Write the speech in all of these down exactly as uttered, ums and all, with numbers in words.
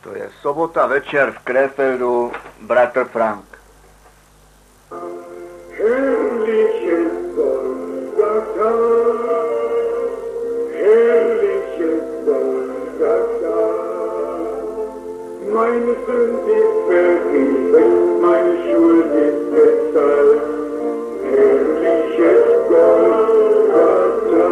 To je sobota večer v Krefeldu, bratr Frank. Herrliches Golgatha, herrliches Golgatha, meine Sünde ist vergeben, meine Schuld ist bezahlt, herrliches Golgatha.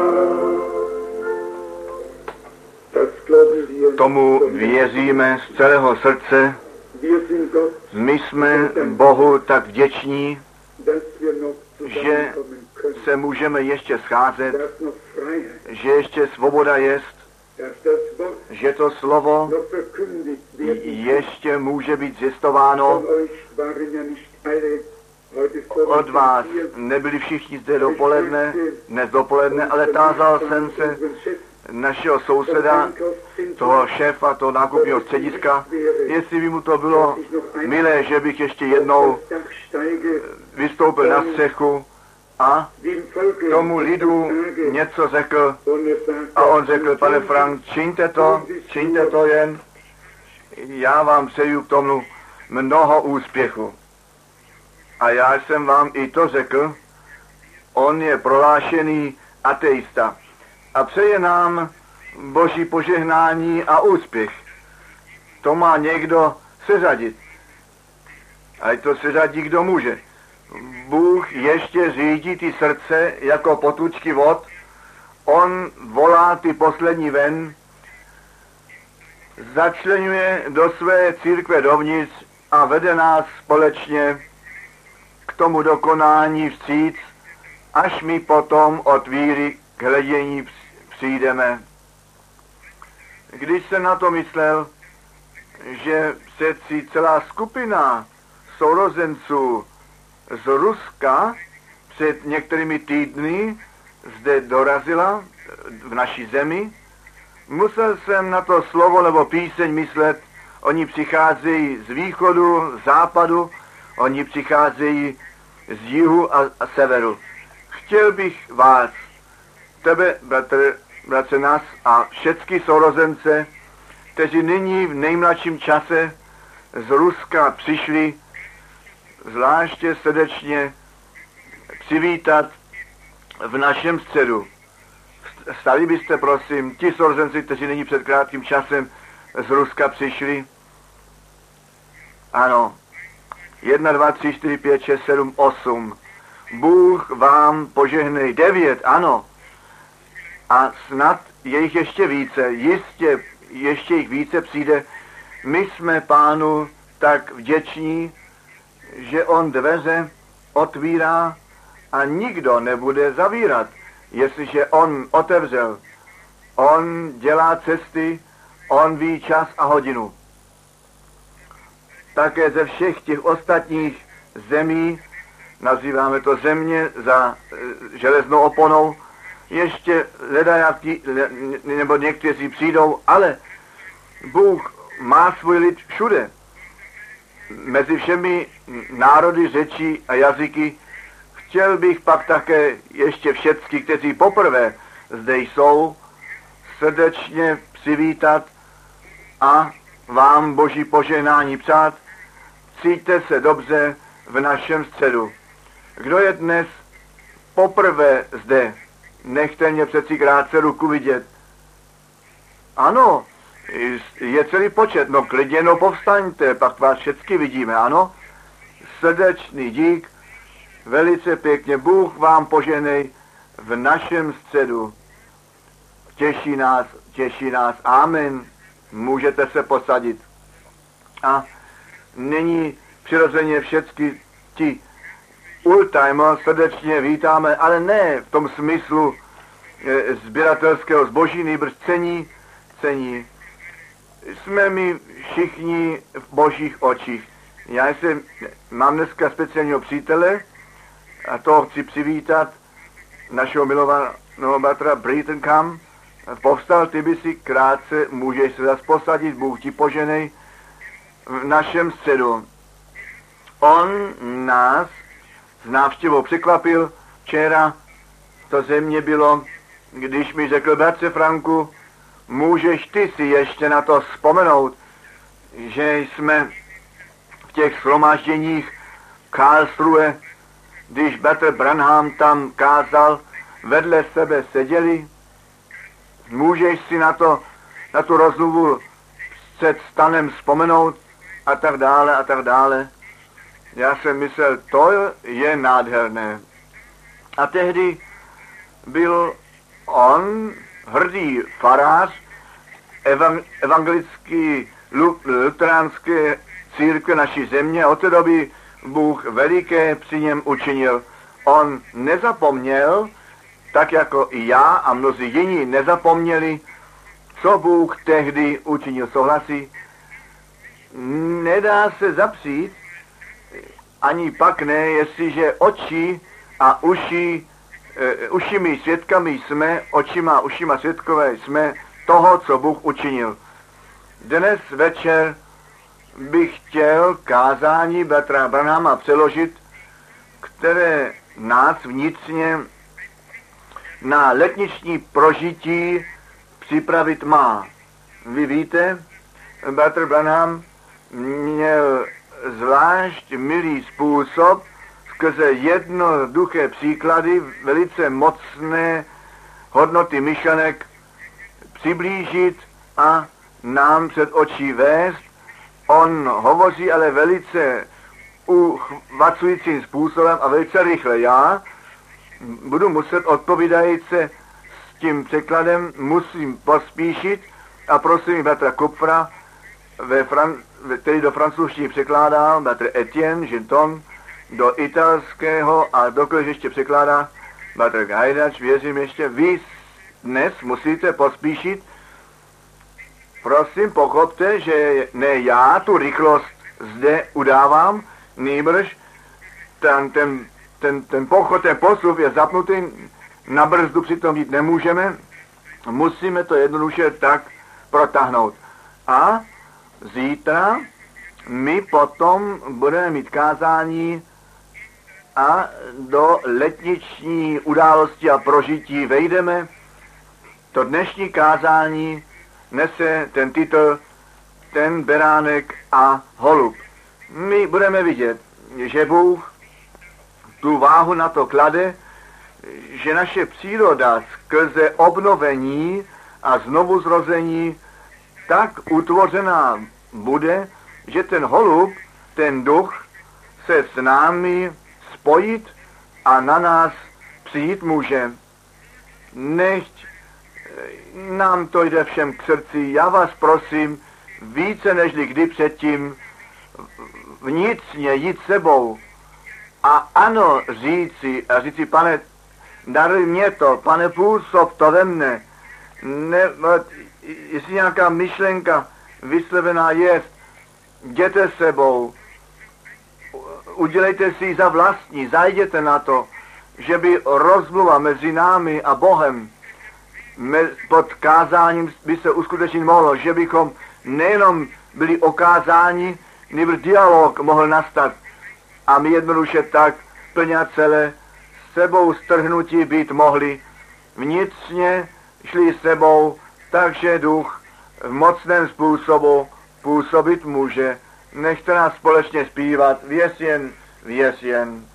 Tomu věříme z celého srdce. My jsme Bohu tak vděční, že se můžeme ještě scházet, že ještě svoboda jest, že to slovo ještě může být zjistováno. Od vás nebyli všichni zde dopoledne, dnes dopoledne, ale tázal jsem se našeho souseda, toho šéfa, toho nákupního střediska, jestli by mu to bylo milé, že bych ještě jednou vystoupil na střechu a tomu lidu něco řekl. A on řekl, pane Frank, čiňte to, čiňte to jen, já vám přeju k tomu mnoho úspěchu. A já jsem vám i to řekl, on je prohlášený ateista. A přeje nám Boží požehnání a úspěch. To má někdo seřadit. Ať to seřadí, kdo může. Bůh ještě řídí ty srdce jako potůčky vod. On volá ty poslední ven, začleňuje do své církve dovnitř a vede nás společně k tomu dokonání vstříc, až my potom od víry k hledění přijdeme. Když jsem na to myslel, že přeci celá skupina sourozenců z Ruska před některými týdny zde dorazila v naší zemi, musel jsem na to slovo nebo píseň myslet. Oni přicházejí z východu, západu, oni přicházejí z jihu a, a severu. Chtěl bych vás, tebe, bratr, bratře nás a všechny sourozence, kteří nyní v nejmladším čase z Ruska přišli, zvláště srdečně přivítat v našem středu. Stali byste, prosím, ti sourozenci, kteří nyní před krátkým časem z Ruska přišli? Ano. Jedna, dva, tři, čtyři, pět, šest, sedm, osm. Bůh vám požehnej. Devět, ano. A snad je jich ještě více, jistě ještě jich více přijde. My jsme Pánu tak vděční, že on dveře otvírá a nikdo nebude zavírat, jestliže on otevřel. On dělá cesty, on ví čas a hodinu. Také ze všech těch ostatních zemí, nazýváme to země za e, železnou oponou, ještě ledajaký, nebo někteří přijdou, ale Bůh má svůj lid všude. Mezi všemi národy, řečí a jazyky. Chtěl bych pak také ještě všechny, kteří poprvé zde jsou, srdečně přivítat a vám Boží požehnání přát. Cíťte se dobře v našem středu. Kdo je dnes poprvé zde, nechte mě přeci krátce ruku vidět. Ano, je celý počet, no klidně, no povstaňte, pak vás všechny vidíme, ano. Srdečný dík, velice pěkně, Bůh vám požehnej v našem středu. Těší nás, těší nás, amen. Můžete se posadit. A nyní přirozeně všechny ti oldtimer srdečně vítáme, ale ne v tom smyslu e, sběratelského zboží, nýbrž cení, cení. Jsme my všichni v Božích očích. Já jsem, mám dneska speciálního přítele a toho chci přivítat, našeho milovaného bratra Breitenkamp. Povstal, ty by si krátce, můžeš se zase posadit, Bůh ti poženej v našem středu. On nás s návštěvou překvapil. Včera to země bylo, když mi řekl, bratře Franku, můžeš ty si ještě na to vzpomenout, že jsme v těch shromážděních Karlsruhe, když Bertr Branham tam kázal, vedle sebe seděli. Můžeš si na to, na tu rozluvu před stanem vzpomenout a tak dále a tak dále. Já jsem myslel, to je nádherné. A tehdy byl on hrdý farář evang- evangelický luteránské církve naší země. Od té doby Bůh veliké při něm učinil. On nezapomněl, tak jako i já a mnozí jiní nezapomněli, co Bůh tehdy učinil. Souhlasí? Nedá se zapřít, ani pak ne, jestliže oči a uši, e, ušimi svědkami jsme, očima a ušima svědkové jsme toho, co Bůh učinil. Dnes večer bych chtěl kázání Bertra Branhama přeložit, které nás vnitřně na letniční prožití připravit má. Vy víte, Bertr Branham měl zvlášť milý způsob skrze jednoduché příklady, velice mocné hodnoty myšlenek přiblížit a nám před očí vést. On hovoří ale velice uchvacujícím způsobem a velice rychle. Já budu muset odpovídající s tím překladem, musím pospíšit a prosím Bertra Kupfra, ve Fran- který do francouzštiny překládá, Bertr Etienne Ginton, do italského a dokoliv ještě překládá Bertr Gajdač, věřím ještě, vy dnes musíte pospíšit. Prosím, pochopte, že ne já tu rychlost zde udávám, nýbrž ten, ten, ten, ten pochod, ten postup je zapnutý, na brzdu přitom jít nemůžeme, musíme to jednoduše tak protáhnout. A zítra my potom budeme mít kázání a do letniční události a prožití vejdeme. To dnešní kázání nese ten titul Ten beránek a holub. My budeme vidět, že Bůh tu váhu na to klade, že naše příroda skrze obnovení a znovuzrození tak utvořená bude, že ten holub, ten duch se s námi spojit a na nás přijít může. Nechť nám to jde všem k srdci. Já vás prosím, více nežli kdy předtím, vnitřně jít sebou a ano říci, a říci, pane, daruj mě to, pane, působ to ve mne. Ne, jestli nějaká myšlenka vyslovená je, jděte sebou, udělejte si ji za vlastní, zajděte na to, že by rozmluva mezi námi a Bohem pod kázáním by se uskutečnit mohlo, že bychom nejenom byli okázáni, nýbrž dialog mohl nastat a my jednoduše tak plně celé sebou strhnutí být mohli, vnitřně šli sebou, takže duch v mocném způsobu působit může. Nechte nás společně zpívat, věř jen, věř jen.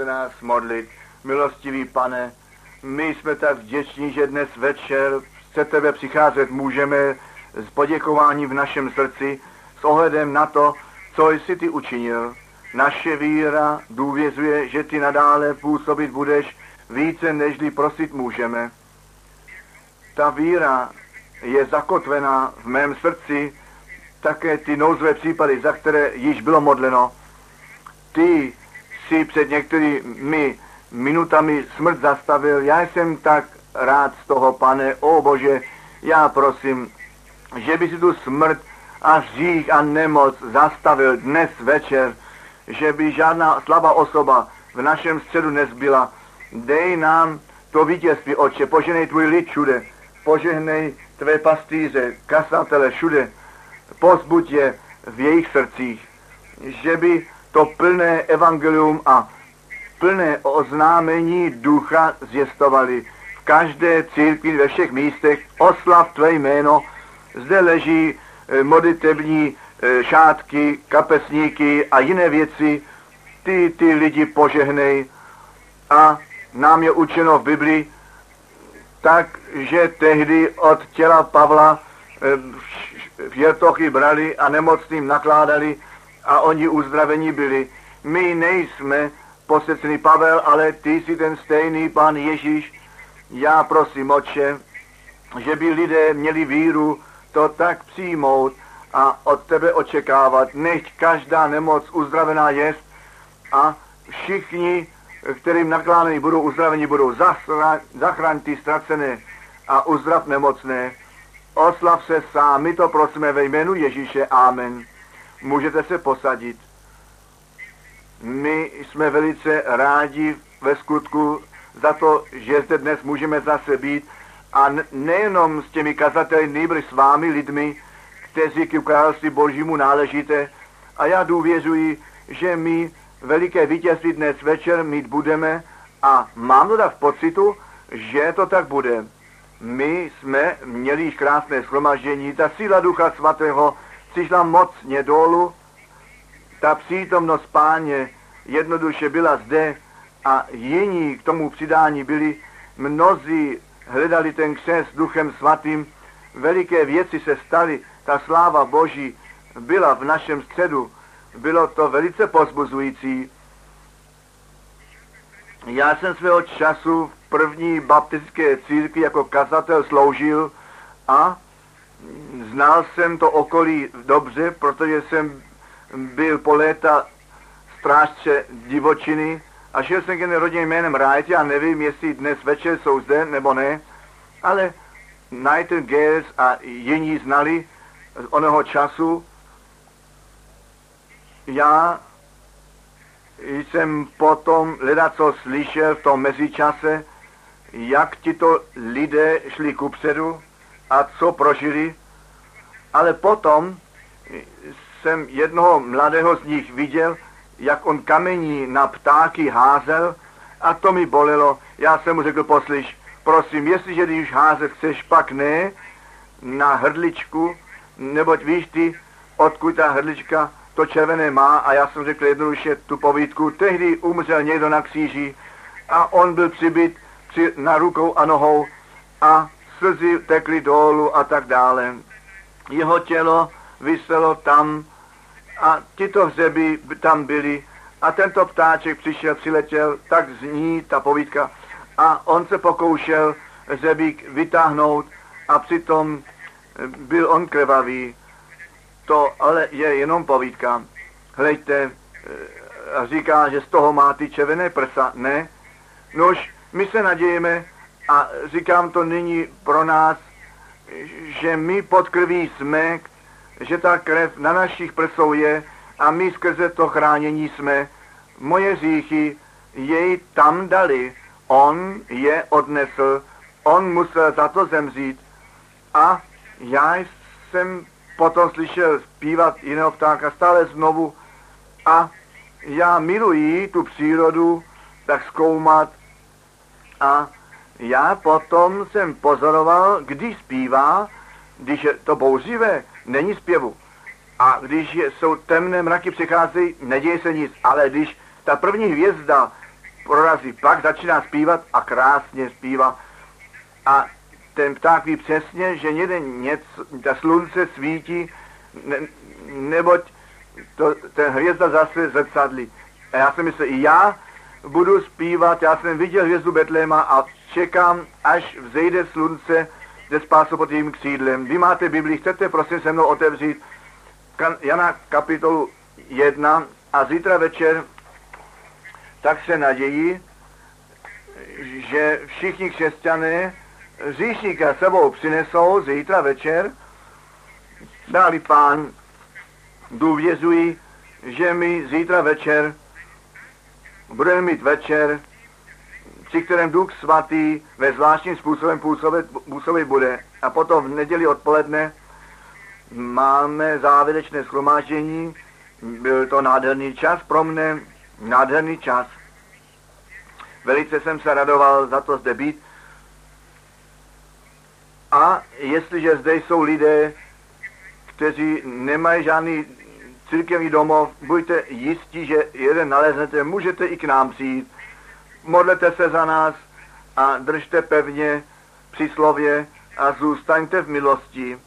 se nás modlit. Milostivý Pane, my jsme tak vděční, že dnes večer se tebe přicházet můžeme s poděkováním v našem srdci s ohledem na to, co jsi ty učinil. Naše víra důvěřuje, že ty nadále působit budeš více, nežli prosit můžeme. Ta víra je zakotvená v mém srdci, také ty nouzové případy, za které již bylo modleno. Ty si před některými minutami smrt zastavil. Já jsem tak rád z toho, Pane, o Bože, já prosím, že by si tu smrt a hřích a nemoc zastavil dnes večer, že by žádná slabá osoba v našem středu nezbyla. Dej nám to vítězství, Otče, poženej tvůj lid všude, požehnej tvé pastýře, kasatele všude, pozbuď je v jejich srdcích, že by to plné evangelium a plné oznámení ducha zjistovali v každé církvi, ve všech místech. Oslav tvé jméno. Zde leží modlitební šátky, kapesníky a jiné věci. Ty, ty lidi požehnej. A nám je učeno v Biblii tak, že tehdy od těla Pavla věrtochy brali a nemocným nakládali a oni uzdravení byli. My nejsme posvěcený Pavel, ale ty jsi ten stejný Pán Ježíš. Já prosím, Otče, že by lidé měli víru to tak přijmout a od tebe očekávat. Nechť každá nemoc uzdravená jest a všichni, kterým nakládaní budou uzdravení, budou zachraň ty ztracené a uzdrav nemocné. Oslav se sám, my to prosíme ve jménu Ježíše. Amen. Můžete se posadit. My jsme velice rádi ve skutku za to, že zde dnes můžeme zase být a nejenom s těmi kazateli, nýbrž s vámi lidmi, kteří k království Božímu náležíte. A já důvěřuji, že my veliké vítězství dnes večer mít budeme a mám to tak v pocitu, že to tak bude. My jsme měli již krásné shromaždění, ta síla Ducha Svatého přišla mocně dolů, ta přítomnost Páně jednoduše byla zde a jiní k tomu přidání byli. Mnozí hledali ten křest Duchem Svatým, veliké věci se staly, ta sláva Boží byla v našem středu, bylo to velice povzbuzující. Já jsem svého času v první baptistické církvi jako kazatel sloužil a znal jsem to okolí dobře, protože jsem byl po léta strážce divočiny a šel jsem k jedné rodině jménem Wright. Já nevím, jestli dnes večer jsou zde nebo ne, ale Nightingales a jiní znali z onoho času. Já jsem potom ledaco slyšel v tom mezičase, jak tito lidé šli kupředu a co prožili, ale potom jsem jednoho mladého z nich viděl, jak on kamení na ptáky házel a to mi bolelo. Já jsem mu řekl, poslyš, prosím, jestliže když házet chceš, pak ne na hrdličku, neboť víš ty, odkud ta hrdlička to červené má. A já jsem řekl jednoduše tu povídku, tehdy umřel někdo na kříži a on byl přibyt při, na rukou a nohou a slzy tekly dolů a tak dále. Jeho tělo viselo tam a tyto hřeby tam byly a tento ptáček přišel, přiletěl, tak zní ta povídka a on se pokoušel hřebík vytáhnout a přitom byl on krvavý. To ale je jenom povídka. Hleďte, a říká, že z toho má ty červené prsa. Ne. Nož, my se nadějeme a říkám to nyní pro nás, že my pod krví jsme, že ta krev na našich prsou je a my skrze to chránění jsme. Moje hříchy jej tam dali, on je odnesl, on musel za to zemřít. A já jsem potom slyšel zpívat jiného ptáka stále znovu a já miluji tu přírodu tak zkoumat a já potom jsem pozoroval, když zpívá, když je to bouřivé, není zpěvu. A když jsou temné mraky přicházejí, neděje se nic. Ale když ta první hvězda prorazí. Pak začíná zpívat a krásně zpívá. A ten pták ví přesně, že někde něco, ta slunce svítí, ne, neboť to, ten hvězda zase zrcadlí. A já jsem myslel, i já budu zpívat, já jsem viděl hvězdu Betléma a čekám, až vzejde slunce ze spásu pod tím křídlem. Vy máte Bibli, chcete prosím se mnou otevřít Jana kapitolu jedna a zítra večer tak se nadějí, že všichni křesťané říšníka sebou přinesou zítra večer, dáli Pán, důvěřují, že my zítra večer budeme mít večer, při kterém Duch Svatý ve zvláštním způsobem působit, působit bude. A potom v neděli odpoledne máme závěrečné shromáždění. Byl to nádherný čas pro mne, nádherný čas. Velice jsem se radoval za to zde být. A jestliže zde jsou lidé, kteří nemají žádný církevní domov, buďte jistí, že jeden naleznete, můžete i k nám přijít. Modlete se za nás a držte pevně při slově a zůstaňte v milosti.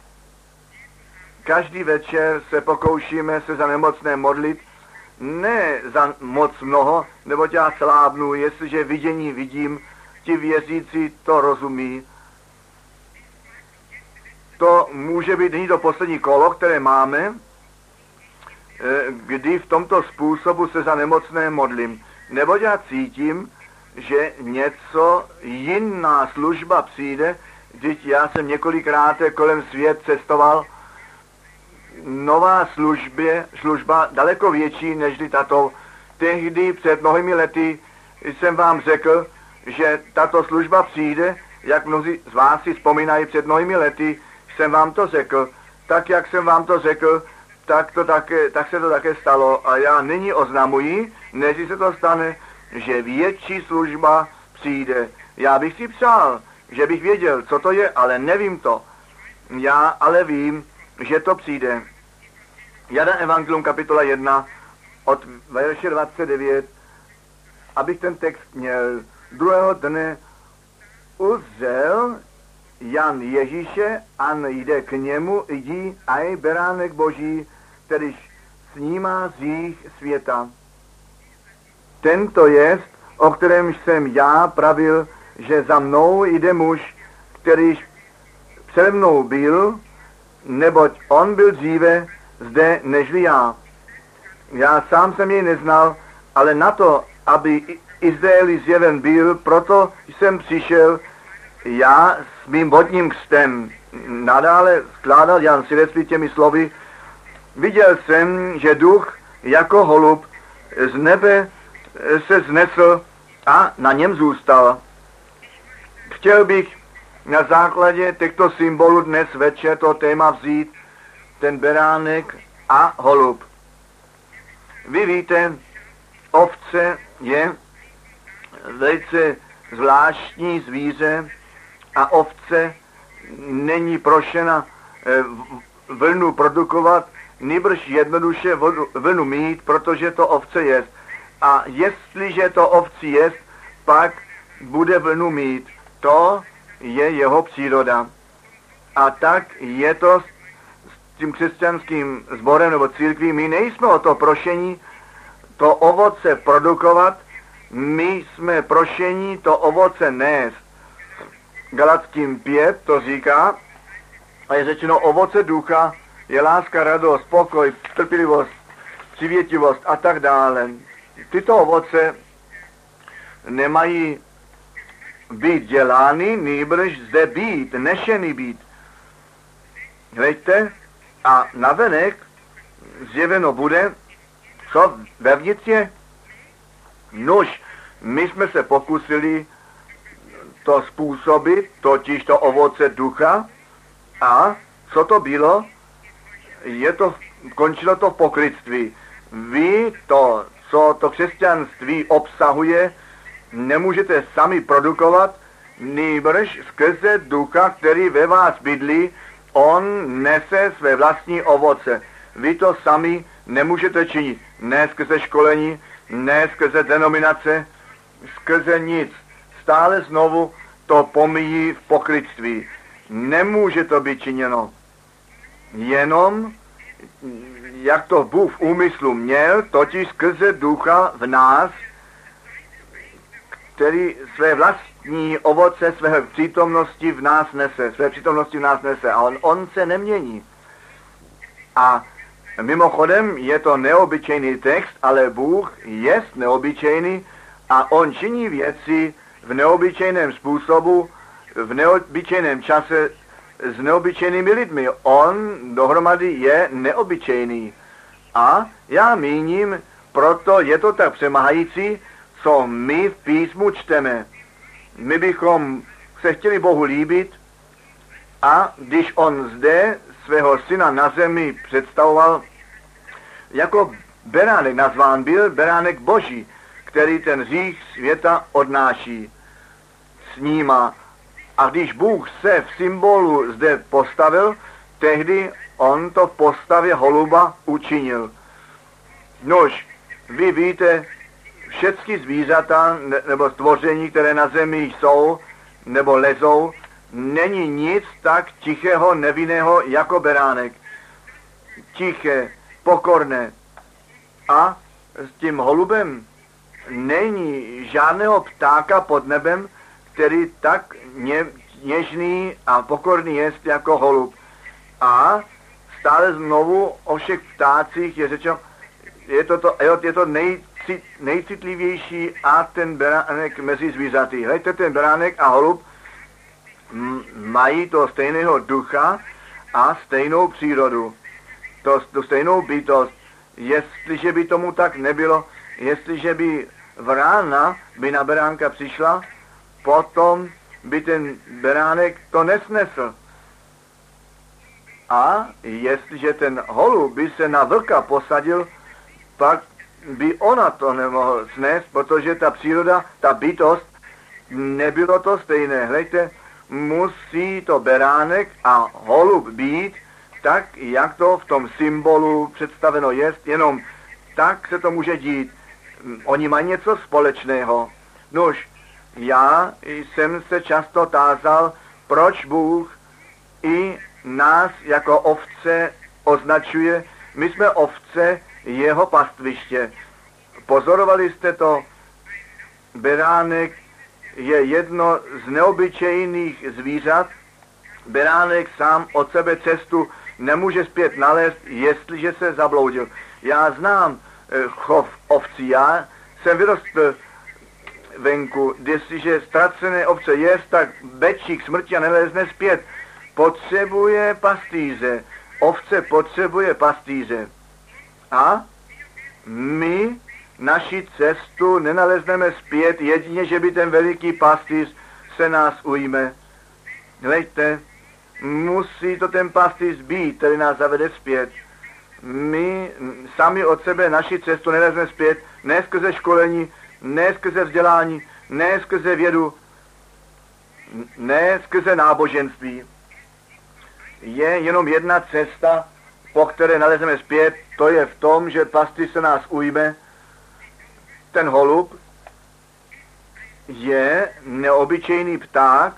Každý večer se pokoušíme se za nemocné modlit, ne za moc mnoho, neboť já slábnu, jestliže vidění vidím, ti věřící to rozumí. To může být nyní to poslední kolo, které máme, kdy v tomto způsobu se za nemocné modlím. Neboť já cítím, že něco jiná služba přijde, vždyť já jsem několikrát kolem svět cestoval, nová službě, služba daleko větší než tato. Tehdy před mnohými lety jsem vám řekl, že tato služba přijde, jak mnozí z vás si vzpomínají, před mnohými lety jsem vám to řekl. Tak, jak jsem vám to řekl, tak, to také, tak se to také stalo. A já nyní oznamuji, než se to stane, že větší služba přijde. Já bych si přál, že bych věděl, co to je, ale nevím to. Já ale vím, že to přijde. Jana Evangelium kapitola jedna od verše dvacet devět, abych ten text měl. Druhého dne uzřel Jan Ježíše a jde k němu, jdi aj beránek Boží, kterýž snímá hřích světa. Tento jest, o kterém jsem já pravil, že za mnou jde muž, kterýž přede mnou byl, neboť on byl dříve zde nežli já. Já sám jsem jej neznal, ale na to, aby Izraeli zjeven byl, proto jsem přišel, já s mým vodním křtem nadále skládal Jan svědectví těmi slovy, viděl jsem, že duch jako holub z nebe se znesl a na něm zůstal. Chtěl bych na základě těchto symbolů dnes večer to téma vzít, ten beránek a holub. Vy víte, ovce je velice zvláštní zvíře a ovce není prošena vlnu produkovat, nýbrž jednoduše vlnu mít, protože to ovce jest. A jestliže to ovci jest, pak bude vlnu mít. To je jeho příroda. A tak je to s tím křesťanským sborem nebo církví. My nejsme o to prošení to ovoce produkovat, my jsme prošení to ovoce nést. Galatským pět to říká, a je řečeno ovoce ducha, je láska, radost, pokoj, trpělivost, přivětivost a tak dále. Tyto ovoce nemají být dělány, nýbrž zde být, nešený být. Hleďte, a navenek zjeveno bude, co vevnitř je. Nož, my jsme se pokusili to způsobit, totiž to ovoce ducha, a co to bylo? Je to, končilo to v pokrytství. Vy to, co to křesťanství obsahuje, nemůžete sami produkovat, nýbrž skrze ducha, který ve vás bydlí, on nese své vlastní ovoce. Vy to sami nemůžete činit. Ne skrze školení, ne skrze denominace, skrze nic. Stále znovu to pomíjí v pokrytství. Nemůže to být činěno. Jenom, jak to Bůh v úmyslu měl, totiž skrze ducha v nás, který své vlastní ovoce své přítomnosti v nás nese, své přítomnosti v nás nese. A on, on se nemění. A mimochodem je to neobyčejný text, ale Bůh je neobyčejný a on činí věci v neobyčejném způsobu, v neobyčejném čase s neobyčejnými lidmi. On dohromady je neobyčejný. A já míním, proto je to tak přemahající, co my v písmu čteme. My bychom se chtěli Bohu líbit a když on zde svého syna na zemi představoval, jako beránek nazván byl, beránek Boží, který ten hřích světa odnáší, snímá. A když Bůh se v symbolu zde postavil, tehdy on to v postavě holuba učinil. Nož, vy víte, všechny zvířata nebo stvoření, které na zemi jsou nebo lezou, není nic tak tichého, nevinného jako beránek. Tiché, pokorné. A s tím holubem není žádného ptáka pod nebem, který tak ně, něžný a pokorný jest jako holub. A stále znovu o všech ptácích je řečeno, je to, to, je to nejcit, nejcitlivější a ten beránek mezi zvířaty. Hleďte, ten beránek a holub m, mají to stejného ducha a stejnou přírodu. To, tu stejnou bytost. Jestliže by tomu tak nebylo, jestliže by vrána by na beránka přišla, potom by ten beránek to nesnesl. A jestliže ten holub by se na vlka posadil, pak by ona to nemohl snést, protože ta příroda, ta bytost, nebylo to stejné. Hleďte, musí to beránek a holub být tak, jak to v tom symbolu představeno jest, jenom tak se to může dít. Oni mají něco společného. Nož, já jsem se často tázal, proč Bůh i nás jako ovce označuje. My jsme ovce jeho pastviště. Pozorovali jste to? Beránek je jedno z neobyčejných zvířat. Beránek sám od sebe cestu nemůže zpět nalézt, jestliže se zabloudil. Já znám chov ovcí, já jsem vyrostl venku, jestliže ztracené ovce jest, tak bečík smrti a nelezne zpět. Potřebuje pastýře. Ovce potřebuje pastýře. A my naši cestu nenalezneme zpět, jedině, že by ten veliký pastýř se nás ujme. Hleďte, musí to ten pastýř být, který nás zavede zpět. My sami od sebe naši cestu nenalezneme zpět, ne skrze školení, ne skrze vzdělání, ne skrze vědu, ne skrze náboženství. Je jenom jedna cesta, po které nalezneme zpět, to je v tom, že pastýř se nás ujme. Ten holub je neobyčejný pták.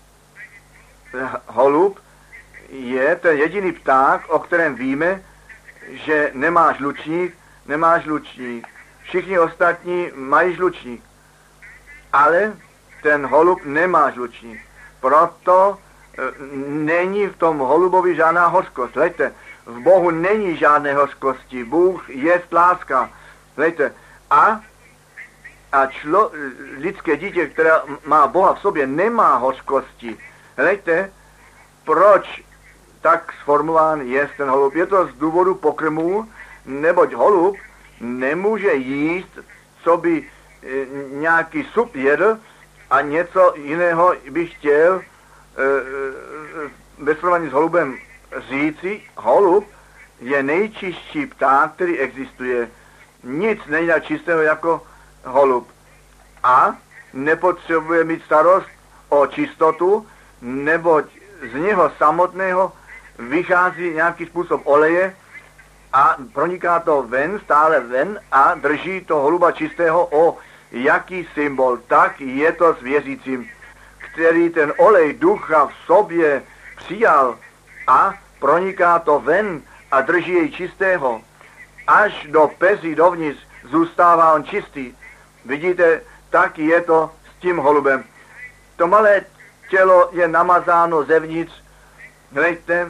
Holub je ten jediný pták, o kterém víme, že nemá žlučník, nemá žlučník. Všichni ostatní mají žlučník. Ale ten holub nemá žlučník. Proto e, není v tom holubovi žádná hořkost. Hleďte, v Bohu není žádné hořkosti. Bůh je láska. Hleďte, a, a člo, lidské dítě, které má Boha v sobě, nemá hořkosti. Hleďte, proč tak sformulován je ten holub. Je to z důvodu pokrmu, neboť holub nemůže jíst, co by e, nějaký sup jedl a něco jiného by chtěl e, e, ve srovnání s holubem říci. Holub je nejčistší pták, který existuje. Nic není tak čistého jako holub. A nepotřebuje mít starost o čistotu, neboť z něho samotného vychází nějaký způsob oleje a proniká to ven, stále ven a drží to holuba čistého o jaký symbol, tak je to s věřícím, který ten olej ducha v sobě přijal a proniká to ven a drží jej čistého. Až do pezí dovnitř zůstává on čistý. Vidíte, tak je to s tím holubem. To malé tělo je namazáno zevnitř. Hleďte,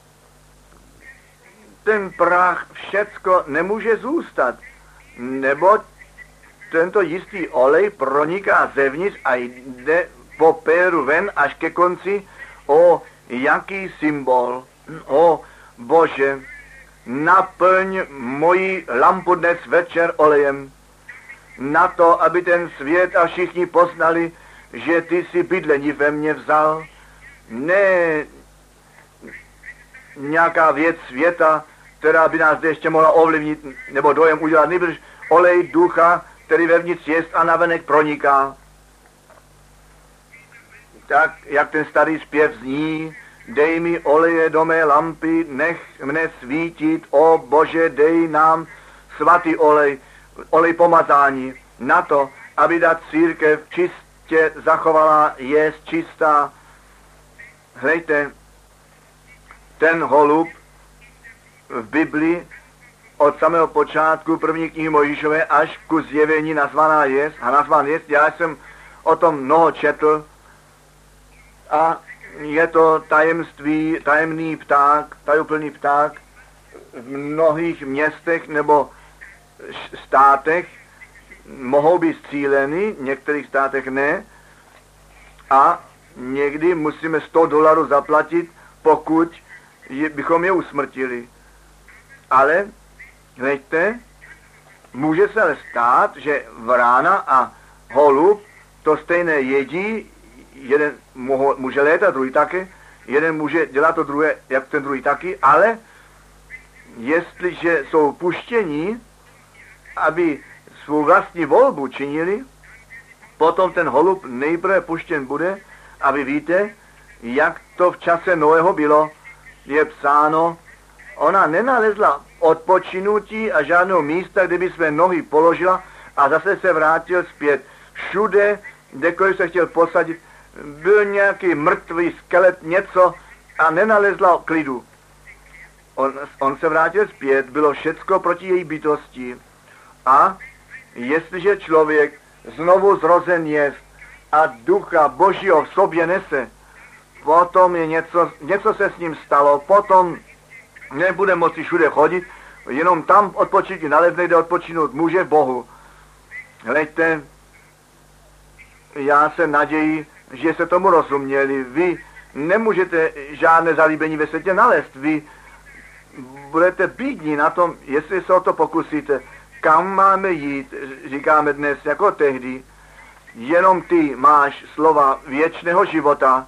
ten prach všecko nemůže zůstat, neboť tento jistý olej proniká zevnitř a jde po péru ven až ke konci. O, jaký symbol, o Bože, naplň moji lampu dnes večer olejem, na to, aby ten svět a všichni poznali, že ty si bydlení ve mně vzal, ne nějaká věc světa, která by nás ještě mohla ovlivnit nebo dojem udělat, nýbrž olej ducha, který vevnitř jest a navenek proniká. Tak, jak ten starý zpěv zní, dej mi oleje do mé lampy, nech mne svítit, o Bože, dej nám svatý olej, olej pomazání, na to, aby dát církev čistě zachovala, jest čistá. Hlejte, ten holub v Biblii od samého počátku první knihy Mojžíšové až ku zjevení nazvaná jest, a nazván jest, já jsem o tom mnoho četl, a je to tajemství, tajemný pták, tajuplný pták v mnohých městech nebo státech mohou být stříleny, v některých státech ne, a někdy musíme sto dolarů zaplatit, pokud je, bychom je usmrtili. Ale, hleďte, může se ale stát, že vrána a holub to stejné jedí, jeden může létat, druhý taky, jeden může dělat to druhé, jak ten druhý taky, ale jestliže jsou puštění, aby svou vlastní volbu činili, potom ten holub nejprve puštěn bude, a vy víte, jak to v čase Noého bylo, je psáno, ona nenalezla odpočinutí a žádného místa, kde by své nohy položila a zase se vrátil zpět. Všude, kdekoliv se chtěl posadit, byl nějaký mrtvý skelet, něco a nenalezla klidu. On, on se vrátil zpět, bylo všecko proti její bytosti. A jestliže člověk znovu zrozen jest a ducha Božího v sobě nese, potom je něco, něco se s ním stalo, potom nebude moci všude chodit, jenom tam odpočít nalezne, kde odpočinout může Bohu. Hleďte, já se naději, že se tomu rozuměli. Vy nemůžete žádné zalíbení ve světě nalézt. Vy budete bídní na tom, jestli se o to pokusíte. Kam máme jít, říkáme dnes jako tehdy. Jenom ty máš slova věčného života.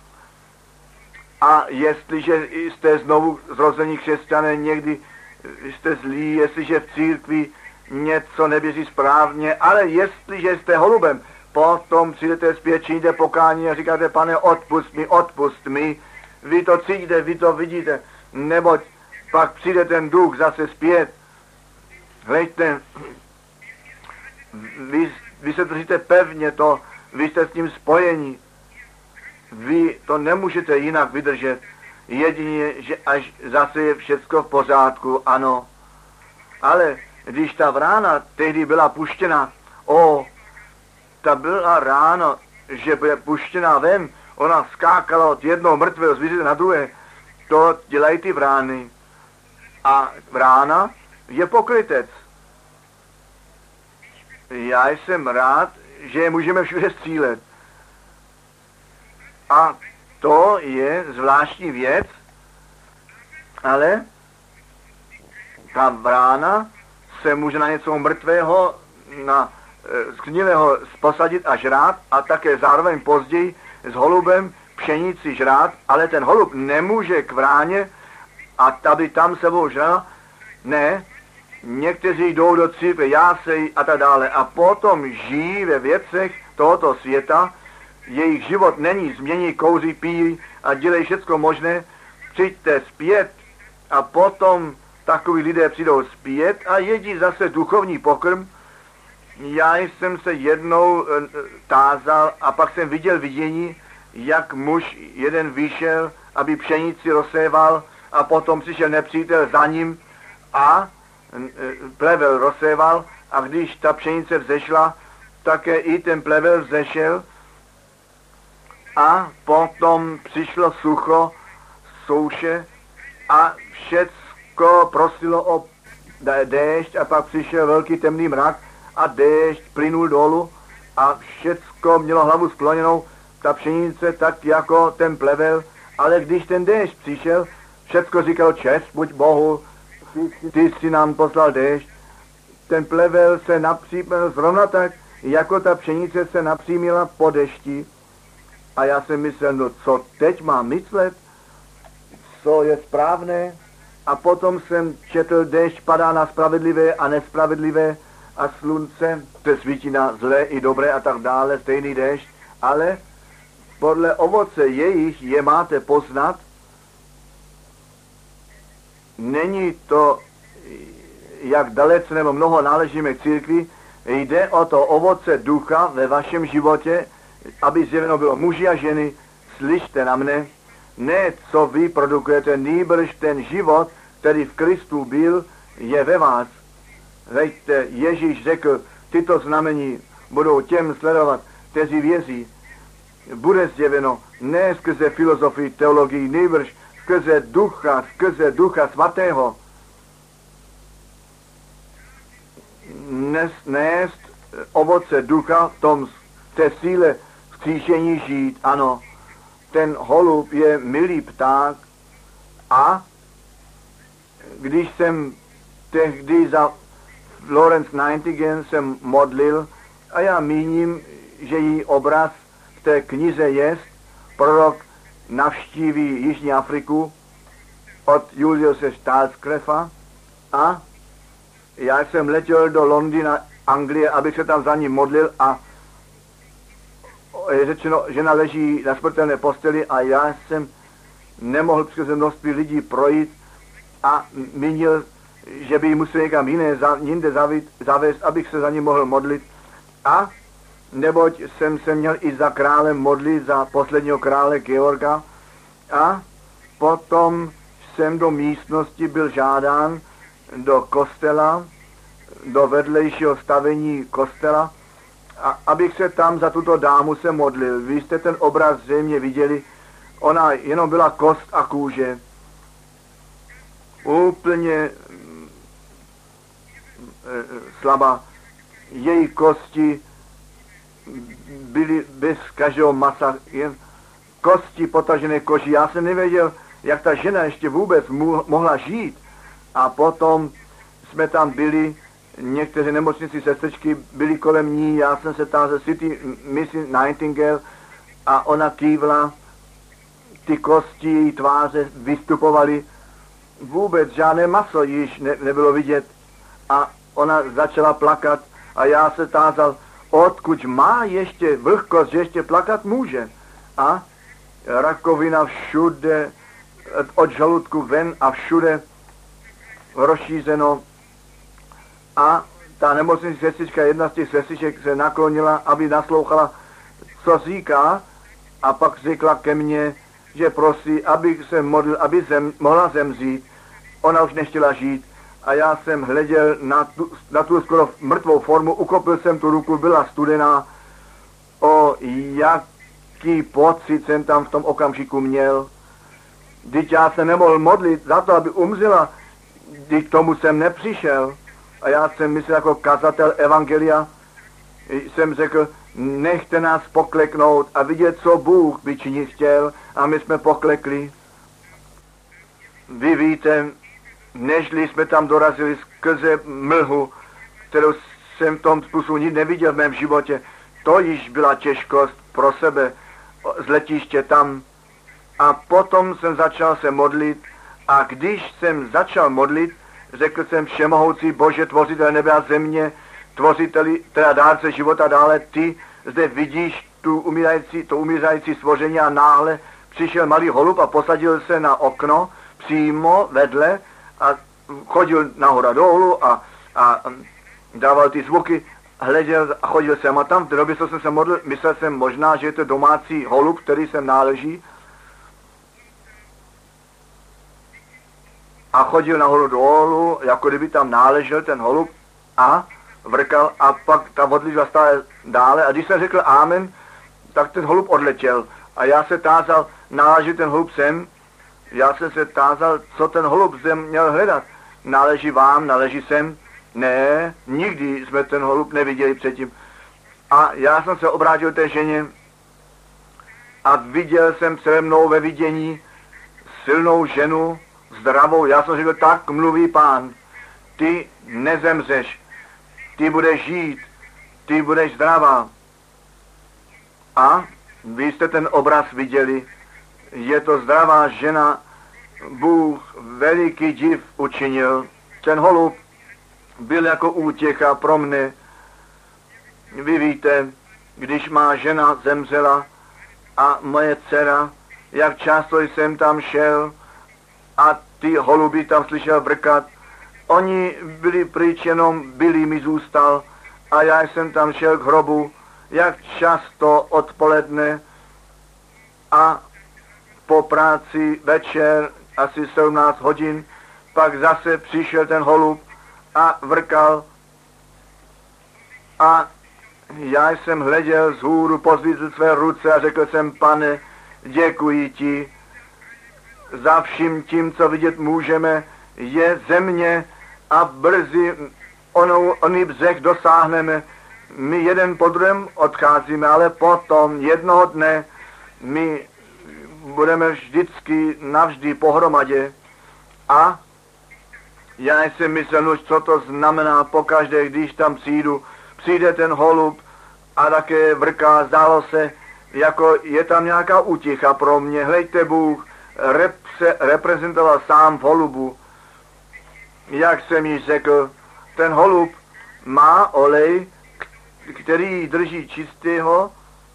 A jestliže jste znovu zrození křesťané, někdy jste zlí, jestliže v církvi něco neběží správně, ale jestliže jste holubem, potom přijdete zpět, činíte pokání a říkáte, pane, odpust mi, odpust mi. Vy to cítíte, vy to vidíte, neboť pak přijde ten duch zase zpět. Hleďte, vy, vy se držíte pevně to, vy jste s ním spojení. Vy to nemůžete jinak vydržet. Jedině, že až zase je všecko v pořádku, ano. Ale když ta vrána tehdy byla puštěna, o, ta byla ráno, že byla puštěná ven, ona skákala od jednoho mrtvého zvířete na druhé. To dělají ty vrány. A vrána je pokrytec. Já jsem rád, že je můžeme všude střílet. A to je zvláštní věc, ale ta vrána se může na něco mrtvého, na e, sknilého posadit a žrát a také zároveň později s holubem pšenici žrát, ale ten holub nemůže k vráně a aby tam sebou žral, ne, někteří jdou do církve, jásejí a tak dále a potom žijí ve věcech tohoto světa, jejich život není, změní, kouří, pijí a dělají všecko možné, přijďte zpět a potom takoví lidé přijdou zpět a jedí zase duchovní pokrm, Já jsem se jednou e, tázal a pak jsem viděl vidění, jak muž jeden vyšel, aby pšenici rozséval a potom přišel nepřítel za ním a e, plevel rozséval a když ta pšenice vzešla, také i ten plevel vzešel a potom přišlo sucho, souše a všecko prosilo o déšť a pak přišel velký temný mrak a déšť plynul dolů a všecko mělo hlavu skloněnou, ta pšenice tak jako ten plevel, ale když ten déšť přišel, všecko říkalo čest, buď Bohu, ty, ty jsi nám poslal déšť. Ten plevel se napřímil zrovna tak, jako ta pšenice se napřímila po dešti. A já jsem myslel, no co teď mám myslet, co je správné. A potom jsem četl, déšť padá na spravedlivé a nespravedlivé a slunce se svítí na zlé i dobré a tak dále, stejný déšť, ale podle ovoce jejich je máte poznat. Není to, jak dalece nebo mnoho náležíme k církvi, jde o to ovoce ducha ve vašem životě, aby zjeveno bylo muži a ženy, slyšte na mne, ne co vy produkujete, nýbrž ten život, který v Kristu byl, je ve vás. Veďte, Ježíš řekl, tyto znamení budou těm sledovat, kteří věří. Bude zjeveno ne skrze filozofii, teologii, nýbrž skrze ducha, skrze ducha svatého. Nes, nést ovoce ducha v tom té síle vzkříšení žít. Ano, ten holub je milý pták a když jsem tehdy za Florence Nightingale jsem modlil a já míním, že její obraz v té knize jest, prorok navštíví Jižní Afriku od Juliuse Stahlskrefa a já jsem letěl do Londýna, Anglie, abych se tam za ním modlil a je řečeno, žena leží na smrtelné posteli a já jsem nemohl přes množství lidí projít a mínil, že by jí musel někam jiné, jinde zavést, abych se za ní mohl modlit. A neboť jsem se měl i za králem modlit, za posledního krále Georga a potom jsem do místnosti byl žádán do kostela, do vedlejšího stavení kostela, a abych se tam za tuto dámu se modlil. Vy jste ten obraz zřejmě viděli, ona jenom byla kost a kůže. Úplně e, slabá. Její kosti byly bez každého masa, jen kosti potažené koží. Já jsem nevěděl, jak ta žena ještě vůbec mu, mohla žít. A potom jsme tam byli, někteří nemocnici sestřečky byli kolem ní, já jsem se tam ze City Missy Nightingale a ona kývla, ty kosti její tváře vystupovaly, vůbec žádné maso již ne, nebylo vidět a ona začala plakat a já se tázal, odkud má ještě vlhkost, že ještě plakat může. A rakovina všude, od žaludku ven a všude rozšířeno. A ta nemocniční sestřička, jedna z těch sestřiček se naklonila, aby naslouchala, co říká, a pak řekla ke mně, že prosí, abych se modlil, aby zem, mohla zemřít. Ona už nechtěla žít. A já jsem hleděl na tu, na tu skoro mrtvou formu, ukopil jsem tu ruku, byla studená. O jaký pocit jsem tam v tom okamžiku měl. Vždyť já se nemohl modlit za to, aby umřela, když k tomu jsem nepřišel. A já jsem myslel jako kazatel evangelia, jsem řekl, nechte nás pokleknout a vidět, co Bůh by činit chtěl, a my jsme poklekli. Vy víte, nežli jsme tam dorazili skrze mlhu, kterou jsem v tom způsobu nic neviděl v mém životě. To již byla těžkost pro sebe z letiště tam. A potom jsem začal se modlit a když jsem začal modlit, řekl jsem, všemohoucí Bože, tvořitel nebe a země, tvořiteli, teda dárce života dále, ty zde vidíš tu umírající, to umírající stvoření a náhle přišel malý holub a posadil se na okno přímo vedle a chodil nahoru dolů a, a dával ty zvuky hleděl a chodil jsem a tam v té době, co jsem se modlil, myslel jsem možná, že je to domácí holub, který sem náleží. A chodil nahoru dolů, jako kdyby tam náležel ten holub a vrkal a pak ta modlitba stále dále. A když jsem řekl amen, tak ten holub odletěl. A já se tázal, náleží ten holub sem? Já jsem se tázal, co ten holub sem měl hledat. Náleží vám, náleží sem? Ne, nikdy jsme ten holub neviděli předtím. A já jsem se obrátil té ženě a viděl jsem přede mnou ve vidění silnou ženu, zdravou. Já jsem řekl, tak mluví Pán, ty nezemřeš, ty budeš žít, ty budeš zdravá. A vy jste ten obraz viděli, je to zdravá žena, Bůh veliký div učinil. Ten holub byl jako útěcha pro mne. Vy víte, když má žena zemřela a moje dcera, jak často jsem tam šel a ty holuby tam slyšel vrkat. Oni byli pryč, jenom Billy mi zůstal a já jsem tam šel k hrobu, jak často odpoledne a po práci večer, asi sedmnáct hodin, pak zase přišel ten holub a vrkal a já jsem hleděl zhůru, pozvízl své ruce a řekl jsem, Pane, děkuji ti za vším tím, co vidět můžeme, je země a brzy onou, oný břeh dosáhneme. My jeden po druhém odcházíme, ale potom jednoho dne my budeme vždycky navždy pohromadě. A já jsem myslel, co to znamená pokaždé, když tam přijdu, přijde ten holub a také vrká, zdálo se, jako je tam nějaká útěcha pro mě. Hlejte, Bůh rep, se reprezentoval sám v holubu. Jak jsem již řekl, ten holub má olej, který drží čistého,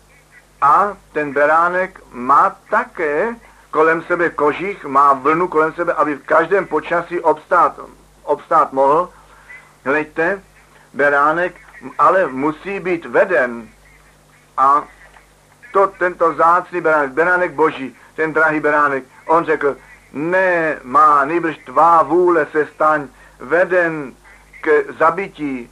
a ten beránek má také kolem sebe kožich, má vlnu kolem sebe, aby v každém počasí obstát, obstát mohl. Hleďte, beránek ale musí být veden. A to tento vzácný beránek, beránek Boží, ten drahý beránek, on řekl, ne má, nýbrž tvá vůle se staň veden k zabití.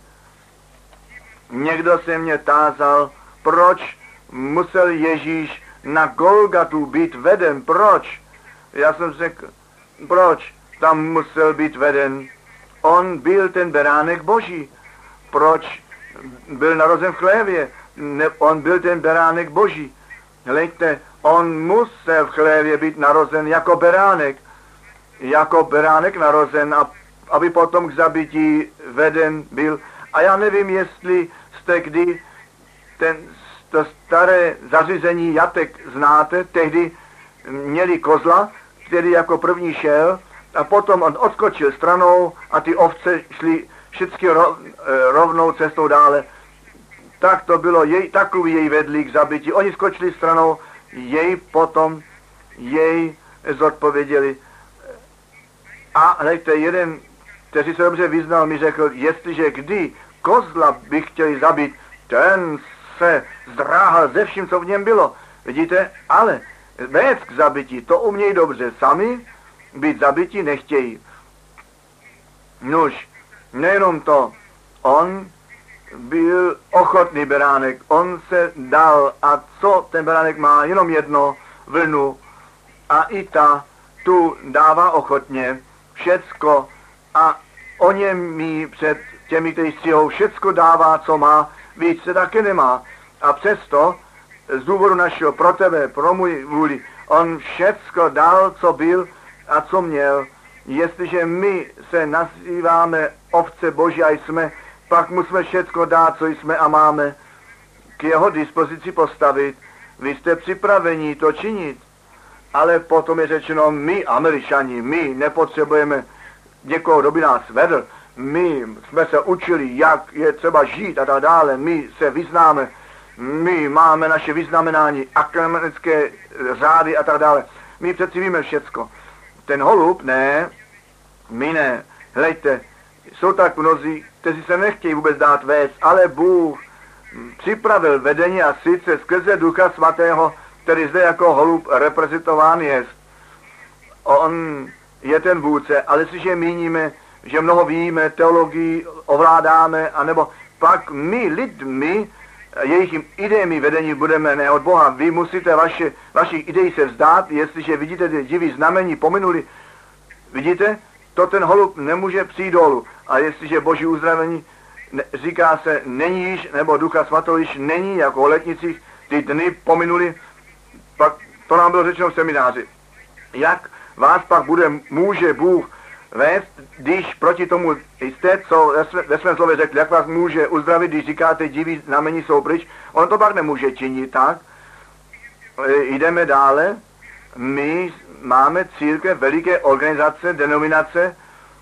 Někdo se mě tázal, proč musel Ježíš na Golgatu být veden, proč? Já jsem řekl, proč tam musel být veden? On byl ten beránek Boží. Proč byl narozen v chlévě? Ne, on byl ten beránek Boží. Hleďte, on musel v chlévě být narozen jako beránek. Jako beránek narozen, a, aby potom k zabití veden byl. A já nevím, jestli jste kdy ten, to staré zařízení jatek znáte, tehdy měli kozla, který jako první šel, a potom on odskočil stranou a ty ovce šly všichni rov, rovnou cestou dále. Tak to bylo, jej, takový jej vedli k zabití. Oni skočili stranou, jej potom, jej zodpověděli. A hleďte, jeden, který se dobře vyznal, mi řekl, jestliže kdy kozla by chtěli zabít, ten se zdráhal ze vším, co v něm bylo. Vidíte, ale vést k zabití, to umějí dobře. Sami být zabití nechtějí. Nuž, nejenom to, on byl ochotný beránek, on se dal, a co ten beránek má, jenom jedno, vlnu, a i ta tu dává ochotně všecko, a o něm mi před těmi, kteří střihou, všecko dává, co má, víc se taky nemá. A přesto, z důvodu našeho pro tebe, pro můj vůli, on všecko dal, co byl a co měl. Jestliže my se nazýváme ovce Boží a jsme, pak musíme všecko dát, co jsme a máme, k jeho dispozici postavit. Vy jste připraveni to činit. Ale potom je řečeno, my, Američani, my nepotřebujeme někoho, kdo by nás vedl. My jsme se učili, jak je třeba žít a tak dále. My se vyznáme, my máme naše vyznamenání, akademické řády a tak dále. My přeci víme všecko. Ten holub, ne, my ne. Hlejte, jsou tak mnozí, kteří se nechtějí vůbec dát vést, ale Bůh připravil vedení a sice skrze Ducha Svatého, který zde jako holub reprezentován je. On je ten vůdce, ale jestliže míníme, že mnoho víme, teologii ovládáme, anebo pak my lidmi, jejich idejemi vedení budeme ne od Boha. Vy musíte vaše, vašich ideí se vzdát, jestliže vidíte ty divý znamení pominuli. Vidíte? To ten holub nemůže přijít dolů. A jestliže Boží uzdravení ne, říká se není již, nebo Ducha Svatého již není, jako o letnicích, ty dny pominuli, pak to nám bylo řečeno v semináři. Jak vás pak bude, může Bůh vést, když proti tomu jste, co ve svém slově řekli, jak vás může uzdravit, když říkáte diví znamení jsou pryč, on to pak nemůže činit tak. Jdeme dále, my máme církev, veliké organizace, denominace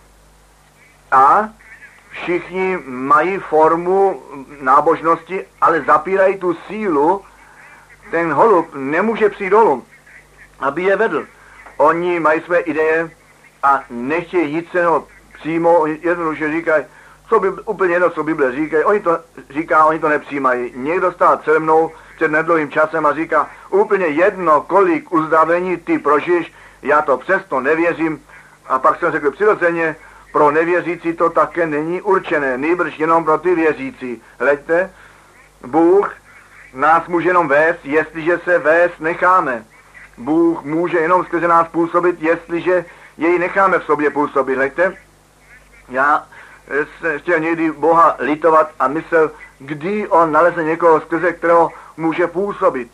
a všichni mají formu nábožnosti, ale zapírají tu sílu, ten holub nemůže přijít dolů, aby je vedl. Oni mají své ideje a nechtějí nic se přímo, jednoduše říkají, co by, úplně jedno, co Bible říkají, oni to říká, oni to nepřijímají. Někdo stál přede mnou před nedlouhým časem a říká, úplně jedno, kolik uzdravení ty prožiješ, já to přesto nevěřím. A pak jsem řekl přirozeně, pro nevěřící to také není určené, nejbrž jenom pro ty věřící. Hleďte, Bůh nás může jenom vést, jestliže se vést necháme. Bůh může jenom skrze nás působit, jestliže jej necháme v sobě působit. Hleďte, já jsem chtěl někdy Boha litovat a myslel, kdy on nalezne někoho, skrze kterého může působit.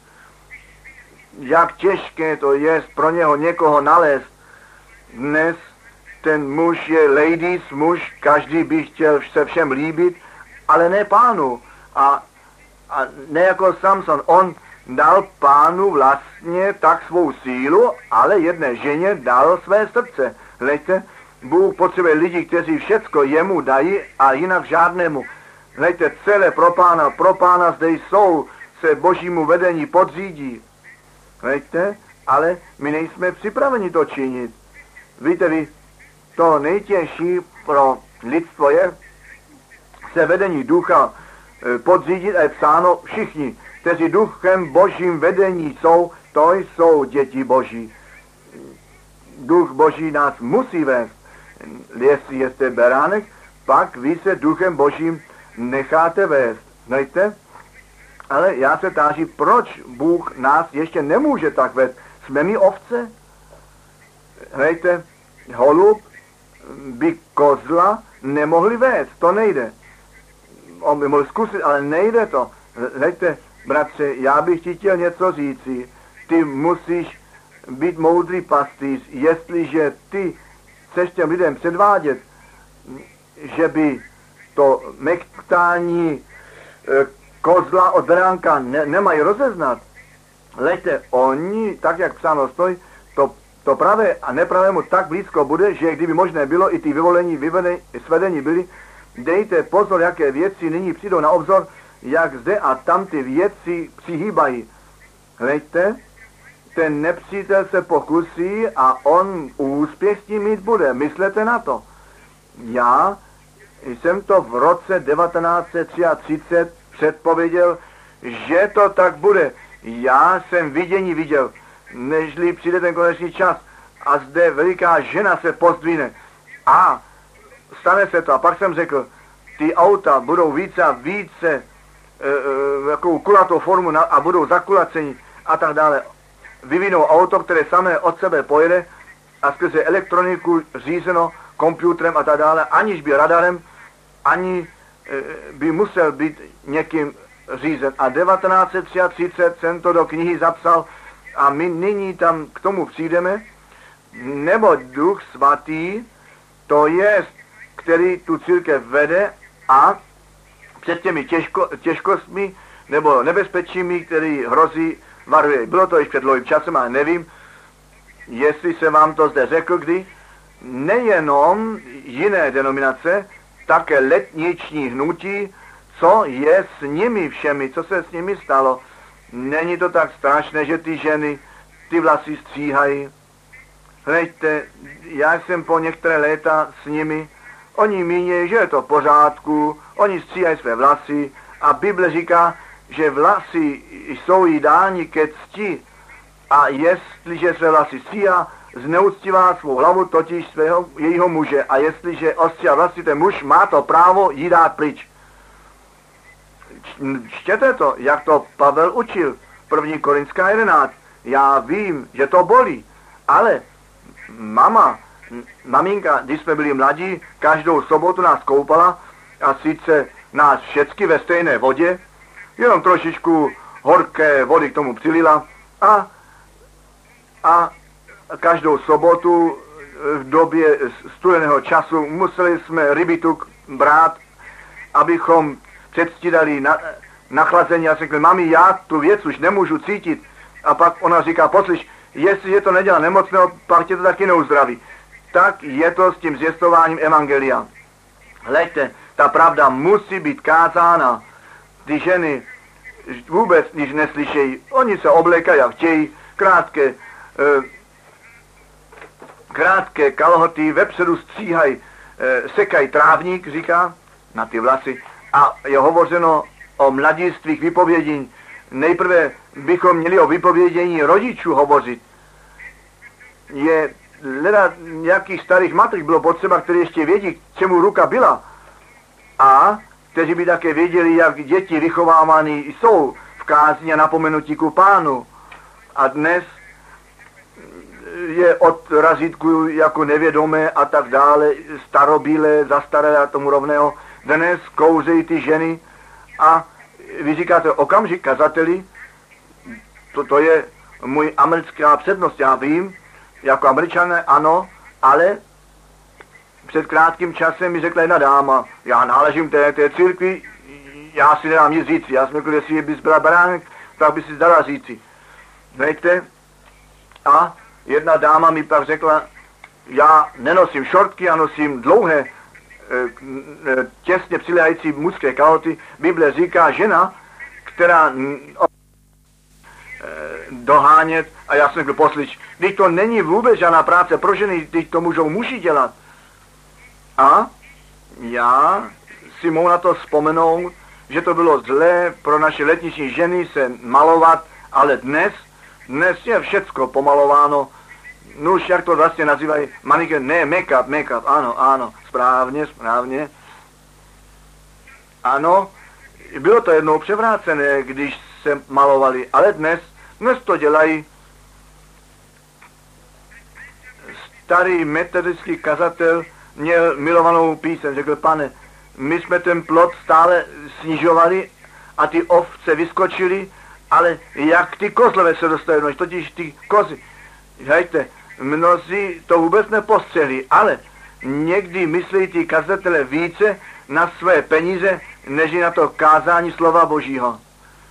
Jak těžké to je pro něho někoho nalézt. Dnes ten muž je ladies muž, každý by chtěl se všem líbit, ale ne Pánu. A, a ne jako Samson. On dal Pánu vlastně tak svou sílu, ale jedné ženě dal své srdce. Hleďte, Bůh potřebuje lidi, kteří všecko jemu dají a jinak žádnému. Hleďte, celé pro Pána, pro Pána zde jsou, se Božímu vedení podřídí. Hleďte, ale my nejsme připraveni to činit. Víte vy, to nejtěžší pro lidstvo je se vedení ducha podřídit a je psáno všichni, kteří duchem Božím vedení jsou, to jsou děti Boží. Duch Boží nás musí vést. Jestli jste beránek, pak vy se duchem Božím necháte vést. Znajte? Ale já se táží, proč Bůh nás ještě nemůže tak vést? Jsme my ovce? Hejte, holub by kozla nemohli vést, to nejde. On by mohl zkusit, ale nejde to. Hejte, bratře, já bych ti chtěl něco říci. Ty musíš být moudrý pastýř, jestliže ty chceš těm lidem předvádět, že by to mektání e, kozla od beránka ne, nemají rozeznat. Leďte, oni, tak jak psáno stojí, to, to pravé a nepravému tak blízko bude, že kdyby možné bylo, i ty vyvolení, vyvedení, svedení byli, dejte pozor, jaké věci nyní přijdou na obzor, jak zde a tam ty věci přihýbají. Hleďte, ten nepřítel se pokusí a on úspěch s tím mít bude. Myslete na to. Já jsem to v roce devatenáct set třicet tři předpověděl, že to tak bude. Já jsem vidění viděl, nežli přijde ten konečný čas a zde veliká žena se pozdvihne. A stane se to. A pak jsem řekl, ty auta budou více a více e, e, jakou kulatou formu na, a budou zakulaceni a tak dále. Vyvinou auto, které samé od sebe pojede a skrze elektroniku řízeno počítačem a tak dále, aniž by radarem, ani e, by musel být někým řízen. A devatenáct set třicet tři jsem to do knihy zapsal a my nyní tam k tomu přijdeme, nebo Duch Svatý, to je, který tu církev vede a před těmi těžko, těžkostmi nebo nebezpečími, který hrozí, varuje. Bylo to již před dlouhým časem, ale nevím, jestli se vám to zde řekl kdy. Nejenom jiné denominace, také letniční hnutí, co je s nimi všemi, co se s nimi stalo. Není to tak strašné, že ty ženy ty vlasy stříhají. Hleďte, já jsem po některé léta s nimi, Oni míní, že je to v pořádku, oni stříhají své vlasy a Bible říká, že vlasy jsou jí dáni ke cti a jestliže své vlasy stříhá, zneuctivá svou hlavu, totiž svého, jejího muže. A jestliže ostříhá vlasy ten muž, má to právo jí dát pryč. Čtěte to, jak to Pavel učil. první Korintská jedenáct. Já vím, že to bolí, ale mama, maminka, když jsme byli mladí, každou sobotu nás koupala a sice nás všecky ve stejné vodě, jenom trošičku horké vody k tomu přilila a, a každou sobotu v době studeného času museli jsme rybituk brát, abychom předstírali na, nachlazení a řekli, mami, já tu věc už nemůžu cítit. A pak ona říká, poslyš, jestliže to nedělá nemocného, pak tě to taky neuzdraví. Tak je to s tím zvěstováním evangelia. Hleďte, ta pravda musí být kázána. Ty ženy vůbec nic neslyšejí. Oni se oblékají a chtějí krátké, eh, krátké kalhoty, vepředu stříhají, eh, sekají trávník, říká, na ty vlasy. A je hovořeno o mladistvých vypovědění. Nejprve bychom měli o vypovědění rodičů hovořit. Je leda nějakých starých matrik bylo potřeba, které ještě vědí, k čemu ruka byla. A kteří by také věděli, jak děti vychovávány jsou v kázni a napomenutí ku Pánu. A dnes je od razítku jako nevědomé a tak dále, starobílé, zastaralé a tomu rovného. Dnes kouřejí ty ženy a vy říkáte okamžik kazateli, to, to je můj americká přednost, já vím, jako Američané ano, ale před krátkým časem mi řekla jedna dáma, já náležím té, té církvi, já si nedám nic říci, já jsem řekl, jestli bys byla baránek, tak by si zdala říci. Víte? A jedna dáma mi pak řekla, já nenosím šortky, já nosím dlouhé, těsně přiléhající mužské kalhoty. Bible říká, žena, která dohánět, a já jsem řekl, poslyš, když to není vůbec žádná práce pro ženy, když to můžou muži dělat. A já si mohu na to vzpomenout, že to bylo zlé pro naše letniční ženy se malovat, ale dnes, dnes je všecko pomalováno. No už jak to vlastně nazývají, maniken, ne, make-up, make-up, ano, ano, správně, správně. Ano, bylo to jednou převrácené, když se malovali, ale dnes, dnes to dělají. Starý metodický kazatel měl milovanou píseň, řekl, pane, my jsme ten plot stále snižovali a ty ovce vyskočily, ale jak ty kozlové se dostají, no, totiž ty kozy, hejte, mnozí to vůbec nepostřehli, ale někdy myslí ty kazatele více na své peníze, než na to kázání slova Božího.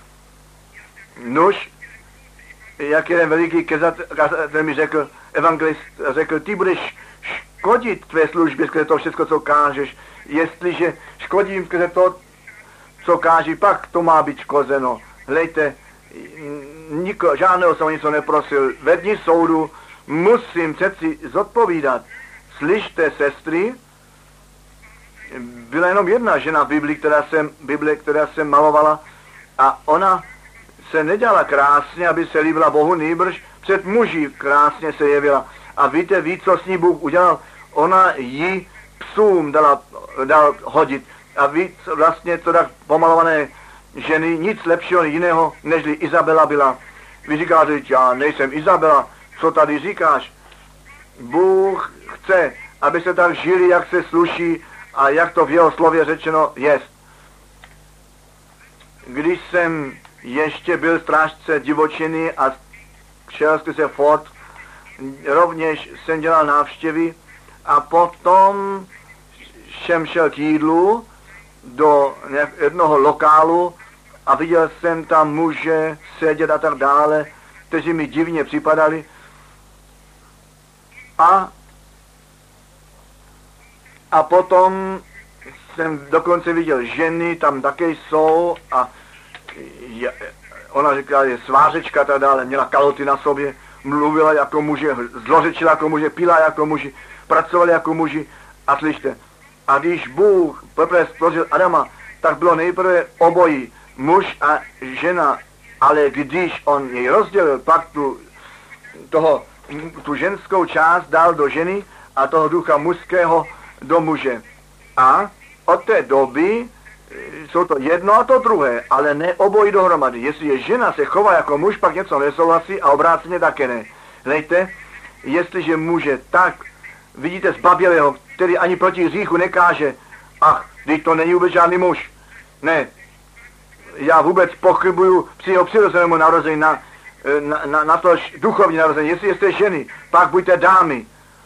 Nuž, jak jeden veliký kazatel mi řekl, evangelist řekl, ty budeš škodit tvé službě skrze to všechno, co kážeš. Jestliže škodím skrze to, co káží, pak to má být škozeno. Hlejte, niko, žádného jsem něco neprosil. Ve dni soudu musím přeci zodpovídat. Slyšte, sestry, byla jenom jedna žena v Bibli, která jsem, Bible, která jsem malovala a ona se nedělala krásně, aby se líbila Bohu, nýbrž před muži krásně se jevila. A víte, ví, co s ní Bůh udělal? Ona ji psům dala, dal hodit. A ví, vlastně to tak pomalované ženy, nic lepšího jiného, nežli Izabela byla. Vy říkáte, já nejsem Izabela, co tady říkáš? Bůh chce, aby se tak žili, jak se sluší a jak to v jeho slově řečeno jest. Když jsem ještě byl strážce divočiny a šel se fort, rovněž jsem dělal návštěvy a potom jsem šel k jídlu do jednoho lokálu a viděl jsem tam muže sedět a tak dále, kteří mi divně připadali. A, a potom jsem dokonce viděl ženy, tam také jsou a je, ona říkala, je svářečka a tak dále, měla kalhoty na sobě, mluvila jako muži, zlořečila jako muži, pila jako muži, pracovali jako muži a slyšte, A když Bůh poprvé stvořil Adama, tak bylo nejprve obojí, muž a žena, ale když on jej rozdělil, pak tu, toho, tu ženskou část dal do ženy a toho ducha mužského do muže. A od té doby jsou to jedno a to druhé, ale ne obojí dohromady. Jestliže žena se chová jako muž, pak něco nesouhlasí a obráceně také ne. Hlejte, jestliže muže tak, vidíte zbabělého, který ani proti hříchu nekáže, ach, teď to není vůbec žádný muž. Ne, já vůbec pochybuju při jeho přirozenému narození na, na, na, na to duchovní narození. Jestli jste ženy, pak buďte dámy.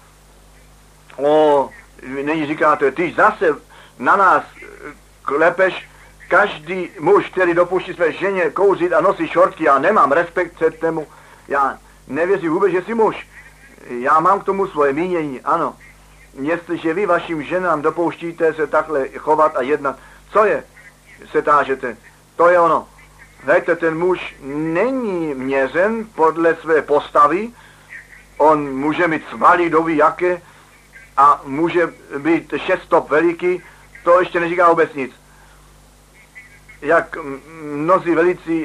O, není říkáte, ty zase na nás klepeš, každý muž, který dopustí své ženě kouřit a nosí šortky, já nemám respekt před tému, já nevěřím vůbec, že jsi muž. Já mám k tomu svoje mínění, ano. Jestliže vy vašim ženám dopouštíte se takhle chovat a jednat, co je, se tážete, to je ono. Hejte, ten muž není měřen podle své postavy, on může mít svaly doví jaké a může být šest stop veliký, to ještě neříká vůbec nic. Jak mnozí velicí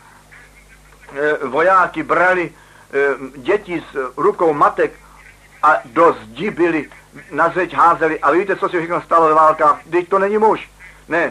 e, vojáky brali e, děti s rukou matek a do zdi byli, na zeď házeli a víte, co se všechno stalo ve válkách? Teď to není muž. Ne.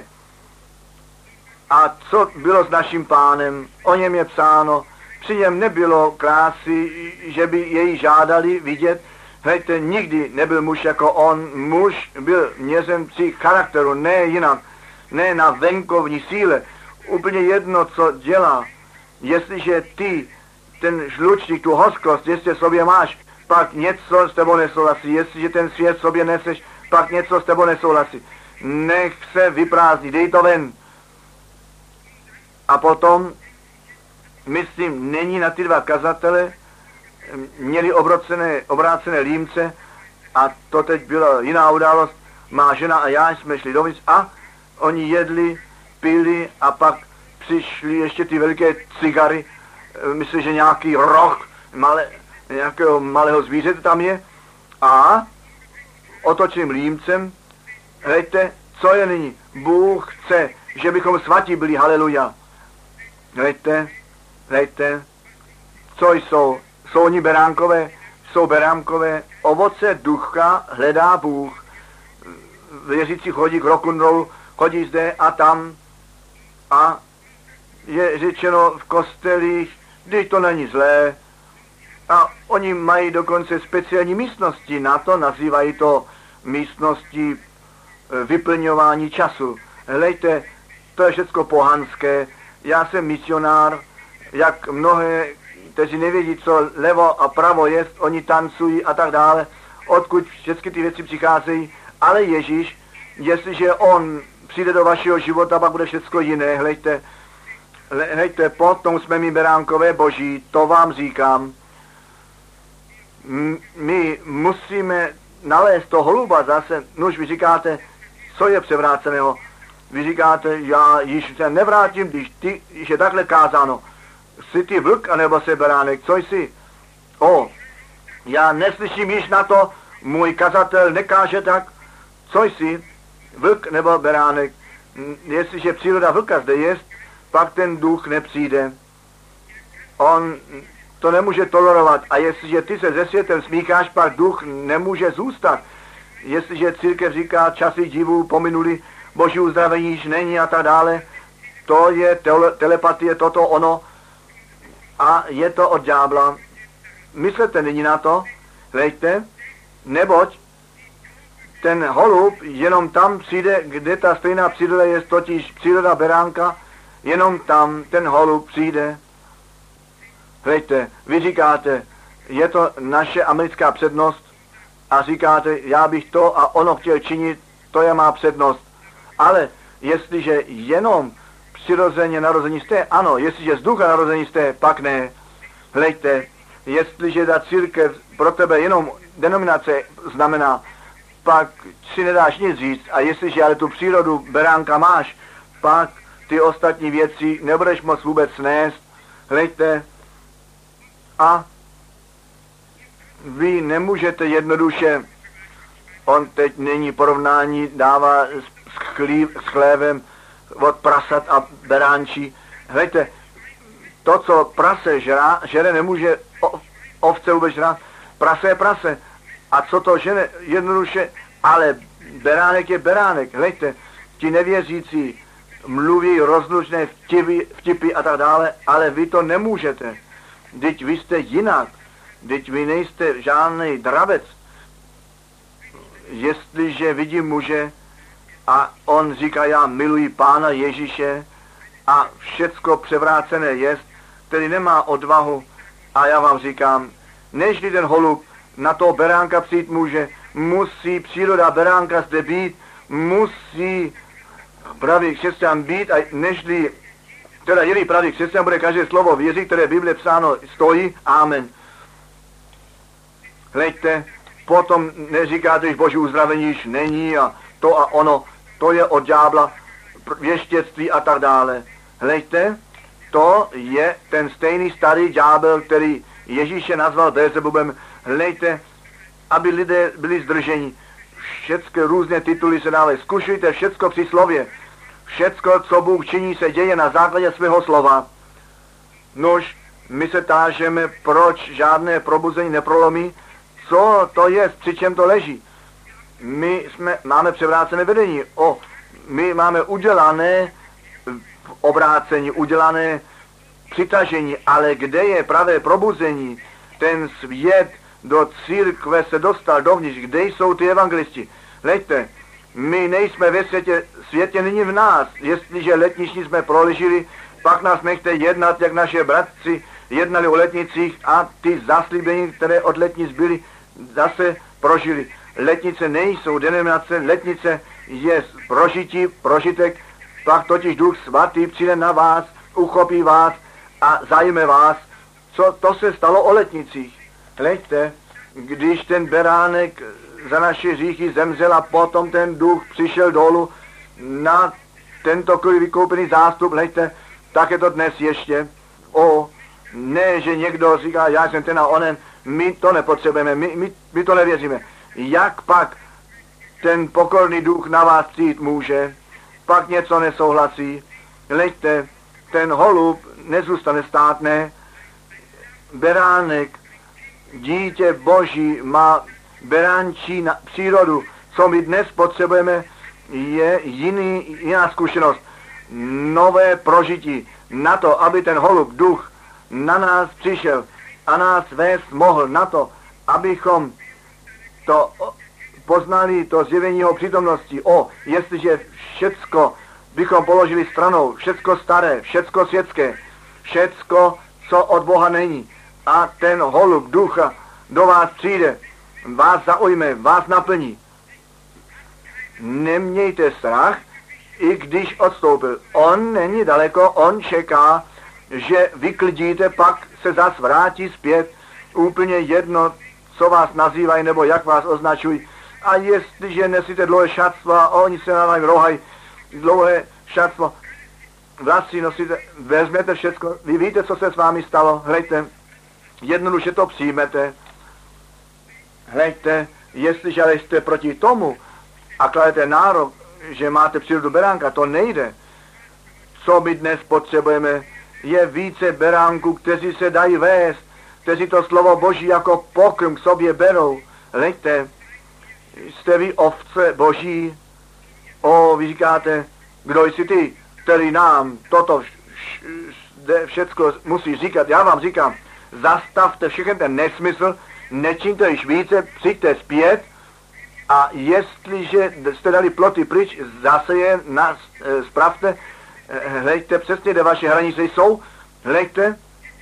A co bylo s naším pánem? O něm je psáno, při něm nebylo krásy, že by jej žádali vidět. Hejte, nikdy nebyl muž jako on. Muž byl měřen při charakteru, ne jinak. Ne na venkovní síle. Úplně jedno, co dělá. Jestliže ty, ten žlučník, tu hořkost, jestli sobě máš, pak něco s tebou nesouhlasí. Jestliže ten svět sobě neseš, pak něco s tebou nesouhlasí. Nech se vyprázdnit, dej to ven. A potom, myslím, není na ty dva kazatele, měli obrácené, obrácené límce a to teď byla jiná událost. Má žena a já jsme šli dovnitř a oni jedli, pili a pak přišli ještě ty veliké cigary, myslím, že nějaký roh malé, nějakého malého zvířete tam je a otočným límcem, hejte, co je nyní? Bůh chce, že bychom svatí byli, haleluja. Hejte, hejte, co jsou? Jsou oni beránkové? Jsou beránkové. Ovoce ducha hledá Bůh. Věřící chodí k rock'n'rollu, chodí zde a tam a je řečeno v kostelích, když to není zlé. A oni mají dokonce speciální místnosti na to, nazývají to místnosti vyplňování času. Hlejte, to je všecko pohanské. Já jsem misionár, jak mnohé, kteří nevědí, co levo a pravo je, oni tancují a tak dále, odkud všechny ty věci přicházejí, ale Ježíš, jestliže on přijde do vašeho života, pak bude všecko jiné, hlejte, hlejte, potom jsme my beránkové boží, to vám říkám. M- my musíme nalézt to holuba zase, nuž vy říkáte, co je převráceného, vy říkáte, já již se nevrátím, když ty, když je takhle kázáno. Jsi ty vlk, anebo se beránek, co jsi? O, já neslyším již na to, můj kazatel nekáže tak, co jsi? Vlk nebo beránek? Jestliže příroda vlka zde je, pak ten duch nepřijde. On to nemůže tolerovat a jestliže ty se ze světem smícháš, pak duch nemůže zůstat. Jestliže církev říká, časy divů pominuli, boží uzdravení již není a tak dále, to je tele, telepatie, toto ono a je to od ďábla. Myslete nyní na to, hlejte, neboť ten holub jenom tam přijde, kde ta stejná příroda je, totiž příroda beránka, jenom tam ten holub přijde. Hlejte, vy říkáte, je to naše americká přednost a říkáte, já bych to a ono chtěl činit, to je má přednost. Ale jestliže jenom přirozeně narození jste, ano, jestliže z ducha narození jste, pak ne. Hlejte, jestliže ta církev pro tebe jenom denominace znamená, pak si nedáš nic říct a jestliže ale tu přírodu beránka máš, pak ty ostatní věci nebudeš moc vůbec nést. Hlejte, a vy nemůžete jednoduše On teď není porovnání, dává s, chlí, s chlévem od prasat a beránčí. Hleďte, to, co prase žrá, žere, nemůže o, ovce vůbec žrát. Prase je prase. A co to žene? Jednoduše, ale beránek je beránek. Hleďte, ti nevěřící mluví rozlučné vtipy, vtipy a tak dále, ale vy to nemůžete. Vždyť vy jste jinak. Vždyť vy nejste žádný dravec. Jestliže vidím muže a on říká, já miluji Pána Ježíše a všecko převrácené jest, který nemá odvahu, a já vám říkám, nežli ten holub na toho beránka přijít může, musí příroda beránka zde být, musí pravý křesťan být, a nežli, teda jeli pravý křesťan, bude každé slovo věří, které v Bibli psáno stojí, amen. Hleďte, potom neříkáte, že Boží uzdravení již není a to a ono, to je od ďábla, věštěctví a tak dále. Hleďte, to je ten stejný starý ďábel, který Ježíše nazval Beelzebubem. Hleďte, aby lidé byli zdrženi. Všechny různé tituly se dávají. Zkušujte všecko při slově. Všecko, co Bůh činí, se děje na základě svého slova. Nož, my se tážeme, proč žádné probuzení neprolomí. Co to je, při čem to leží? My jsme, máme převrácené vedení. O, my máme udělané obrácení, udělané přitažení, ale kde je pravé probuzení? Ten svět do církve se dostal dovnitř, kde jsou ty evangelisti? Hleďte, my nejsme ve světě, světě není v nás. Jestliže letniční jsme proležili, pak nás nechte jednat, jak naše bratři jednali o letnicích a ty zaslíbení, které od letnic byly, zase prožili. Letnice nejsou denominace, letnice je prožití, prožitek, pak totiž Duch Svatý přijde na vás, uchopí vás a zajme vás. Co to se stalo o letnicích? Hleďte, když ten beránek za naše hříchy zemřel a potom ten duch přišel dolů na tento vykoupený zástup, hleďte, tak je to dnes ještě. O, ne, že někdo říká, já jsem ten a onen, my to nepotřebujeme, my, my, my to nevěříme. Jak pak ten pokorný duch na vás přijít může, pak něco nesouhlasí. Hleďte, ten holub nezůstane státné, beránek, dítě Boží má beránčí na přírodu. Co my dnes potřebujeme, je jiný, jiná zkušenost, nové prožití na to, aby ten holub, duch, na nás přišel a nás vést mohl na to, abychom to poznali, to zjevení jeho přítomnosti. O, jestliže všecko bychom položili stranou, všecko staré, všecko světské, všecko, co od Boha není, a ten holub ducha do vás přijde, vás zaujme, vás naplní. Nemějte strach, i když odstoupil. On není daleko, on čeká, že vyklidíte, pak se zas vrátí zpět, úplně jedno, co vás nazývají, nebo jak vás označují. A jestliže nesíte dlouhé šatstvo a oni se na vám rohají, dlouhé šatstvo, vlasy nosíte, vezmete všecko, vy víte, co se s vámi stalo, hleďte, jednoduše to přijmete, hleďte, jestliže ale jste proti tomu a kladete nárok, že máte přírodu beránka, to nejde. Co my dnes potřebujeme, je více beránků, kteří se dají vést, kteří to slovo Boží jako pokrm k sobě berou. Hleďte, jste vy ovce Boží, o, vy říkáte, kdo jsi ty, který nám toto všecko musí říkat. Já vám říkám, zastavte všechen ten nesmysl, nečiňte již více, přijďte zpět a jestliže jste dali ploty pryč, zase je nás e, spravte, e, hleďte přesně, kde vaše hranice jsou, hleďte,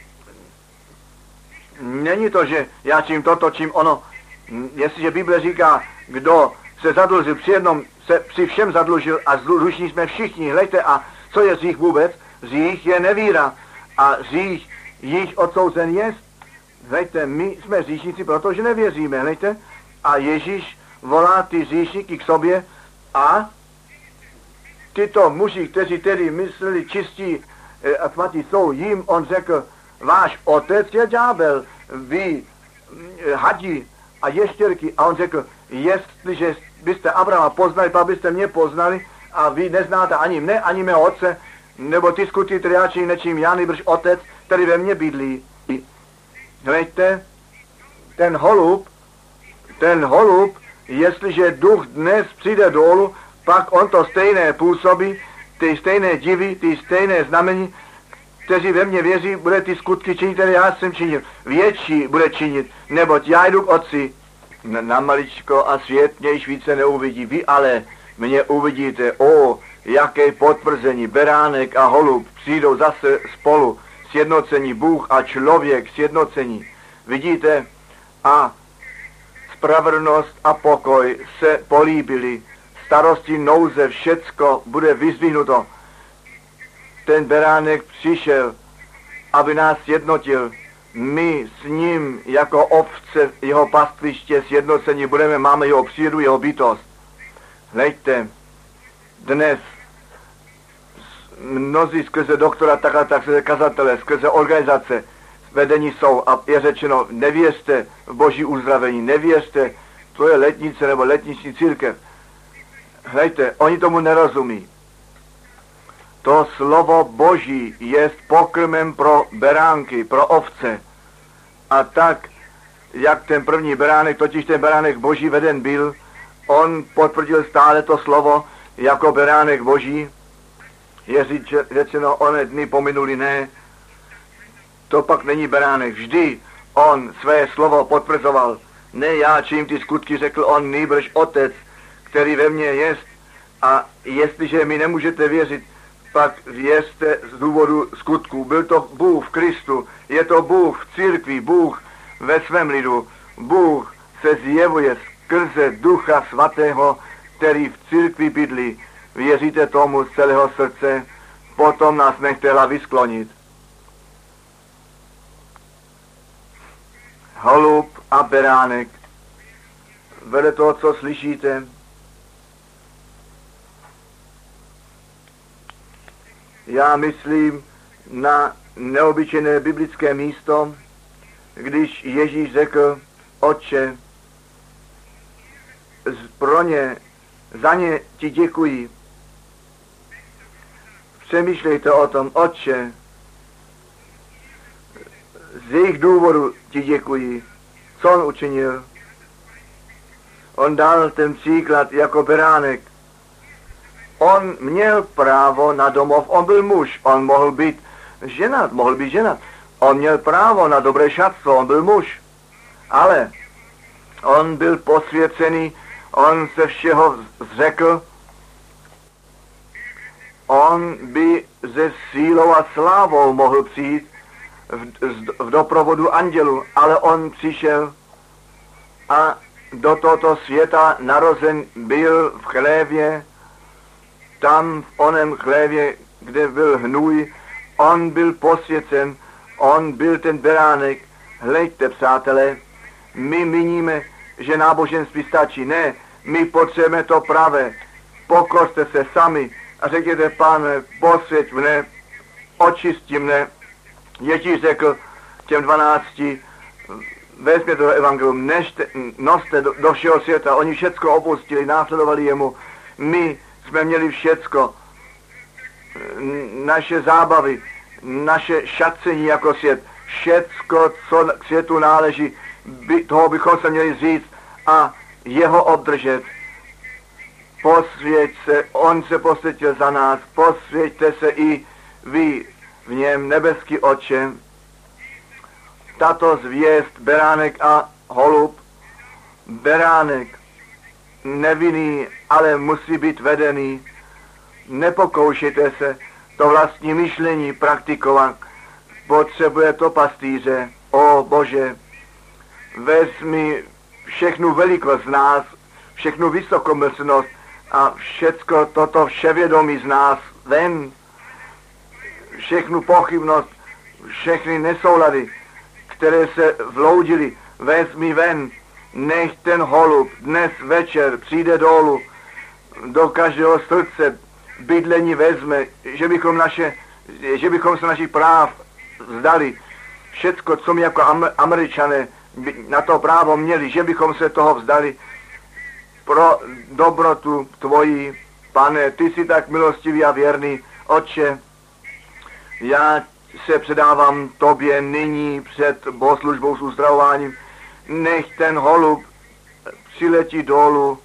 není to, že já čím toto, čím ono, jestliže Bible říká, kdo se zadlužil při jednom, se při všem zadlužil a zluční jsme všichni, hleďte, a co je hřích vůbec? Hřích je nevíra a hřích jich odsouzen jest. Hleďte, my jsme hříšníci, protože nevěříme, hleďte, a Ježíš volá ty hříšníky k sobě a tyto muži, kteří tedy mysleli čistí a svatí jsou, jim on řekl, váš otec je ďábel, vy hadí a ještěrky, a on řekl, jestliže byste Abrahama poznali, pak byste mě poznali a vy neznáte ani mne, ani mého otce, nebo ty skutky, které já činím, nečím já, nýbrž otec, který ve mně bydlí. Hleďte, ten holub, ten holub, jestliže duch dnes přijde dolů, pak on to stejné působí, ty stejné divy, ty stejné znamení, kteří ve mně věří, bude ty skutky činit, které já jsem činil. Větší bude činit, neboť já jdu k otci. Na maličko a svět mě již více neuvidí. Vy ale mě uvidíte. O, jaké potvrzení. Beránek a holub přijdou zase spolu. Sjednocení. Bůh a člověk sjednocení. Vidíte? A spravedlnost a pokoj se políbili. Starosti, nouze, všecko bude vyzdvihnuto. Ten beránek přišel, aby nás sjednotil. My s ním jako ovce jeho pastviště sjednocení budeme, máme jeho přírodu, jeho bytost. Hleďte, dnes mnozí skrze doktora, tak a tak skrze kazatele, skrze organizace vedení jsou a je řečeno, nevěřte v boží uzdravení, nevěřte, to je letnice nebo letniční církev. Hleďte, oni tomu nerozumí. To slovo boží je pokrmem pro beránky, pro ovce. A tak, jak ten první beránek, totiž ten beránek boží veden byl, on potvrdil stále to slovo jako beránek boží. Je řečeno, one dny pominuli, ne. To pak není beránek. Vždy on své slovo potvrzoval. Ne já, čím ty skutky řekl on, nýbrž otec, který ve mně jest. A jestliže mi nemůžete věřit, pak věřte z důvodu skutků. Byl to Bůh v Kristu, je to Bůh v církvi, Bůh ve svém lidu. Bůh se zjevuje skrze Ducha Svatého, který v církvi bydlí. Věříte tomu z celého srdce, potom nás nechte hlavy sklonit. Holub a beránek. Vedle toho, co slyšíte, já myslím na neobyčejné biblické místo, když Ježíš řekl, Otče, pro ně, za ně ti děkuji. Přemýšlejte o tom, Otče, z jejich důvodu ti děkuji. Co on učinil? On dal ten příklad jako beránek. On měl právo na domov, on byl muž, on mohl být ženat, mohl být ženat. On měl právo na dobré šatstvo, on byl muž. Ale on byl posvěcený, on se všeho zřekl. On by se sílou a slávou mohl přijít v, v doprovodu andělu, ale on přišel a do tohoto světa narozen byl v chlévě, tam v onem chlévě, kde byl hnůj, on byl posvěcen, on byl ten beránek. Hleďte, přátelé, my míníme, že náboženství stačí. Ne, my potřebujeme to pravé. Pokořte se sami a řekněte, Pane, posvěť mne, očisti mne. Ježíš řekl těm dvanácti, vezměte do evangelium, nežte, noste do, do všeho světa. Oni všecko opustili, následovali jemu. My jsme měli všecko, naše zábavy, naše šacení jako svět, všecko, co k světu náleží, by, toho bychom se měli říct a jeho obdržet. Posvěť se, on se posvětil za nás, posvěťte se i vy v něm, nebeský Otče. Tato zvěst, beránek a holub, beránek nevinný, ale musí být vedený. Nepokoušejte se to vlastní myšlení praktikovat. Potřebuje to pastýře. O Bože, vezmi všechnu velikost z nás, všechnu vysokomyslnost a všecko toto vševědomí z nás ven. Všechnu pochybnost, všechny nesoulady, které se vloudily, vezmi ven. Nech ten holub dnes večer přijde dolů do každého srdce, bydlení vezme, že bychom, naše, že bychom se našich práv vzdali. Všecko, co my jako Američané na to právo měli, že bychom se toho vzdali. pro dobrotu tvoji. Pane, ty jsi tak milostivý a věrný. Otče, já se předávám tobě nyní před bohoslužbou s uzdravováním. Nech ten holub přiletí dolů,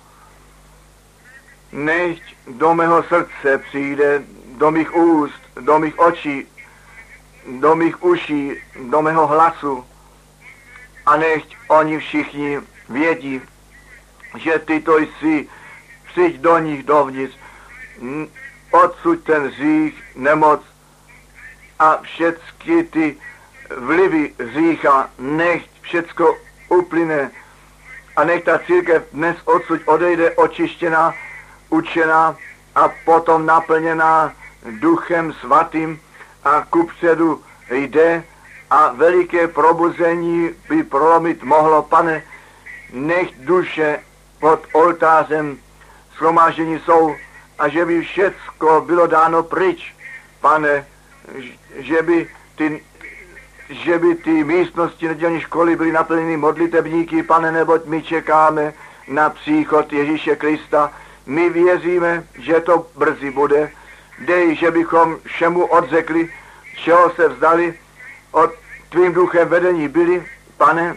nech do mého srdce přijde, do mých úst, do mých očí, do mých uší, do mého hlasu a nech oni všichni vědí, že ty to jsi, přijď do nich dovnitř, odsuď ten hřích, nemoc a všechny ty vlivy hřícha, nech všecko uplyne a nech ta církev dnes odsud odejde očištěná, učená a potom naplněná Duchem Svatým a kupředu jde a veliké probuzení by prolomit mohlo. Pane, nech duše pod oltářem shromáždění jsou a že by všecko bylo dáno pryč. Pane, že by ty, že by ty místnosti nedělní školy byly naplněny modlitebníky, Pane, neboť my čekáme na příchod Ježíše Krista. My věříme, že to brzy bude. Dej, že bychom všemu odřekli, čeho se vzdali, od tvým duchem vedení byli, Pane.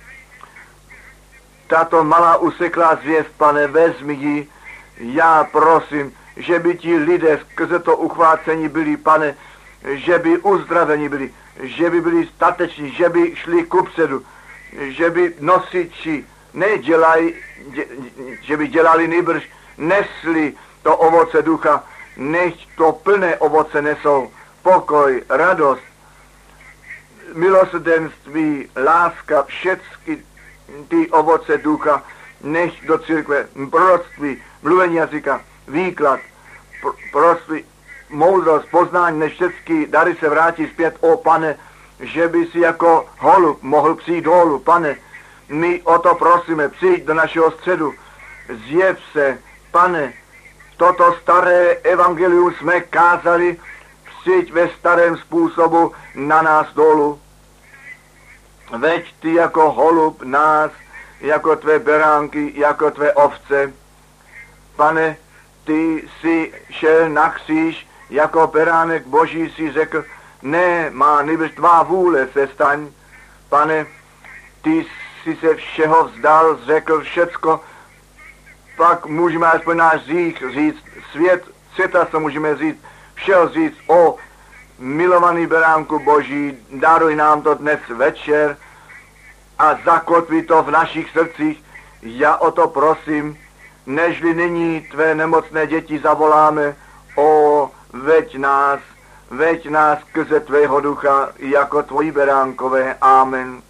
Tato malá useklá zvěst, Pane, vezmi ji. Já prosím, že by ti lidé skrze to uchvácení byli, Pane, že by uzdraveni byli, že by byli stateční, že by šli kupředu, že by nosiči nedělají, dě, že by dělali nýbrž, nesli to ovoce ducha, nech to plné ovoce nesou, pokoj, radost, milosrdenství, láska, všechny ty ovoce ducha, nech do církve, proroctví, mluvení jazyka, výklad, proroctví, moudrost, poznání, než všechny dary se vrátí zpět. O Pane, že by si jako holub mohl přijít dolů. Pane, my o to prosíme, přijď do našeho středu, zjev se, Pane, toto staré evangelium jsme kázali, přijď ve starém způsobu na nás dolů. Veď ty jako holub nás, jako tvé beránky, jako tvé ovce. Pane, ty jsi šel na kříž, jako beránek Boží si řekl, ne, má nýbrž tvá vůle se staň. Pane, ty jsi se všeho vzdal, řekl všecko, pak můžeme aspoň náš hřích říct, svět, světa se můžeme říct, všeho říct, o milovaný beránku Boží, daruj nám to dnes večer a zakotví to v našich srdcích. Já o to prosím, nežli nyní tvé nemocné děti zavoláme, o veď nás, veď nás skrze tvého ducha jako tvoji beránkové. Amen.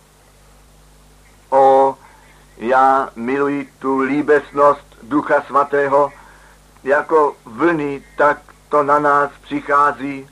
O, já miluji tu líbesnost Ducha Svatého, jako vlny, tak to na nás přichází.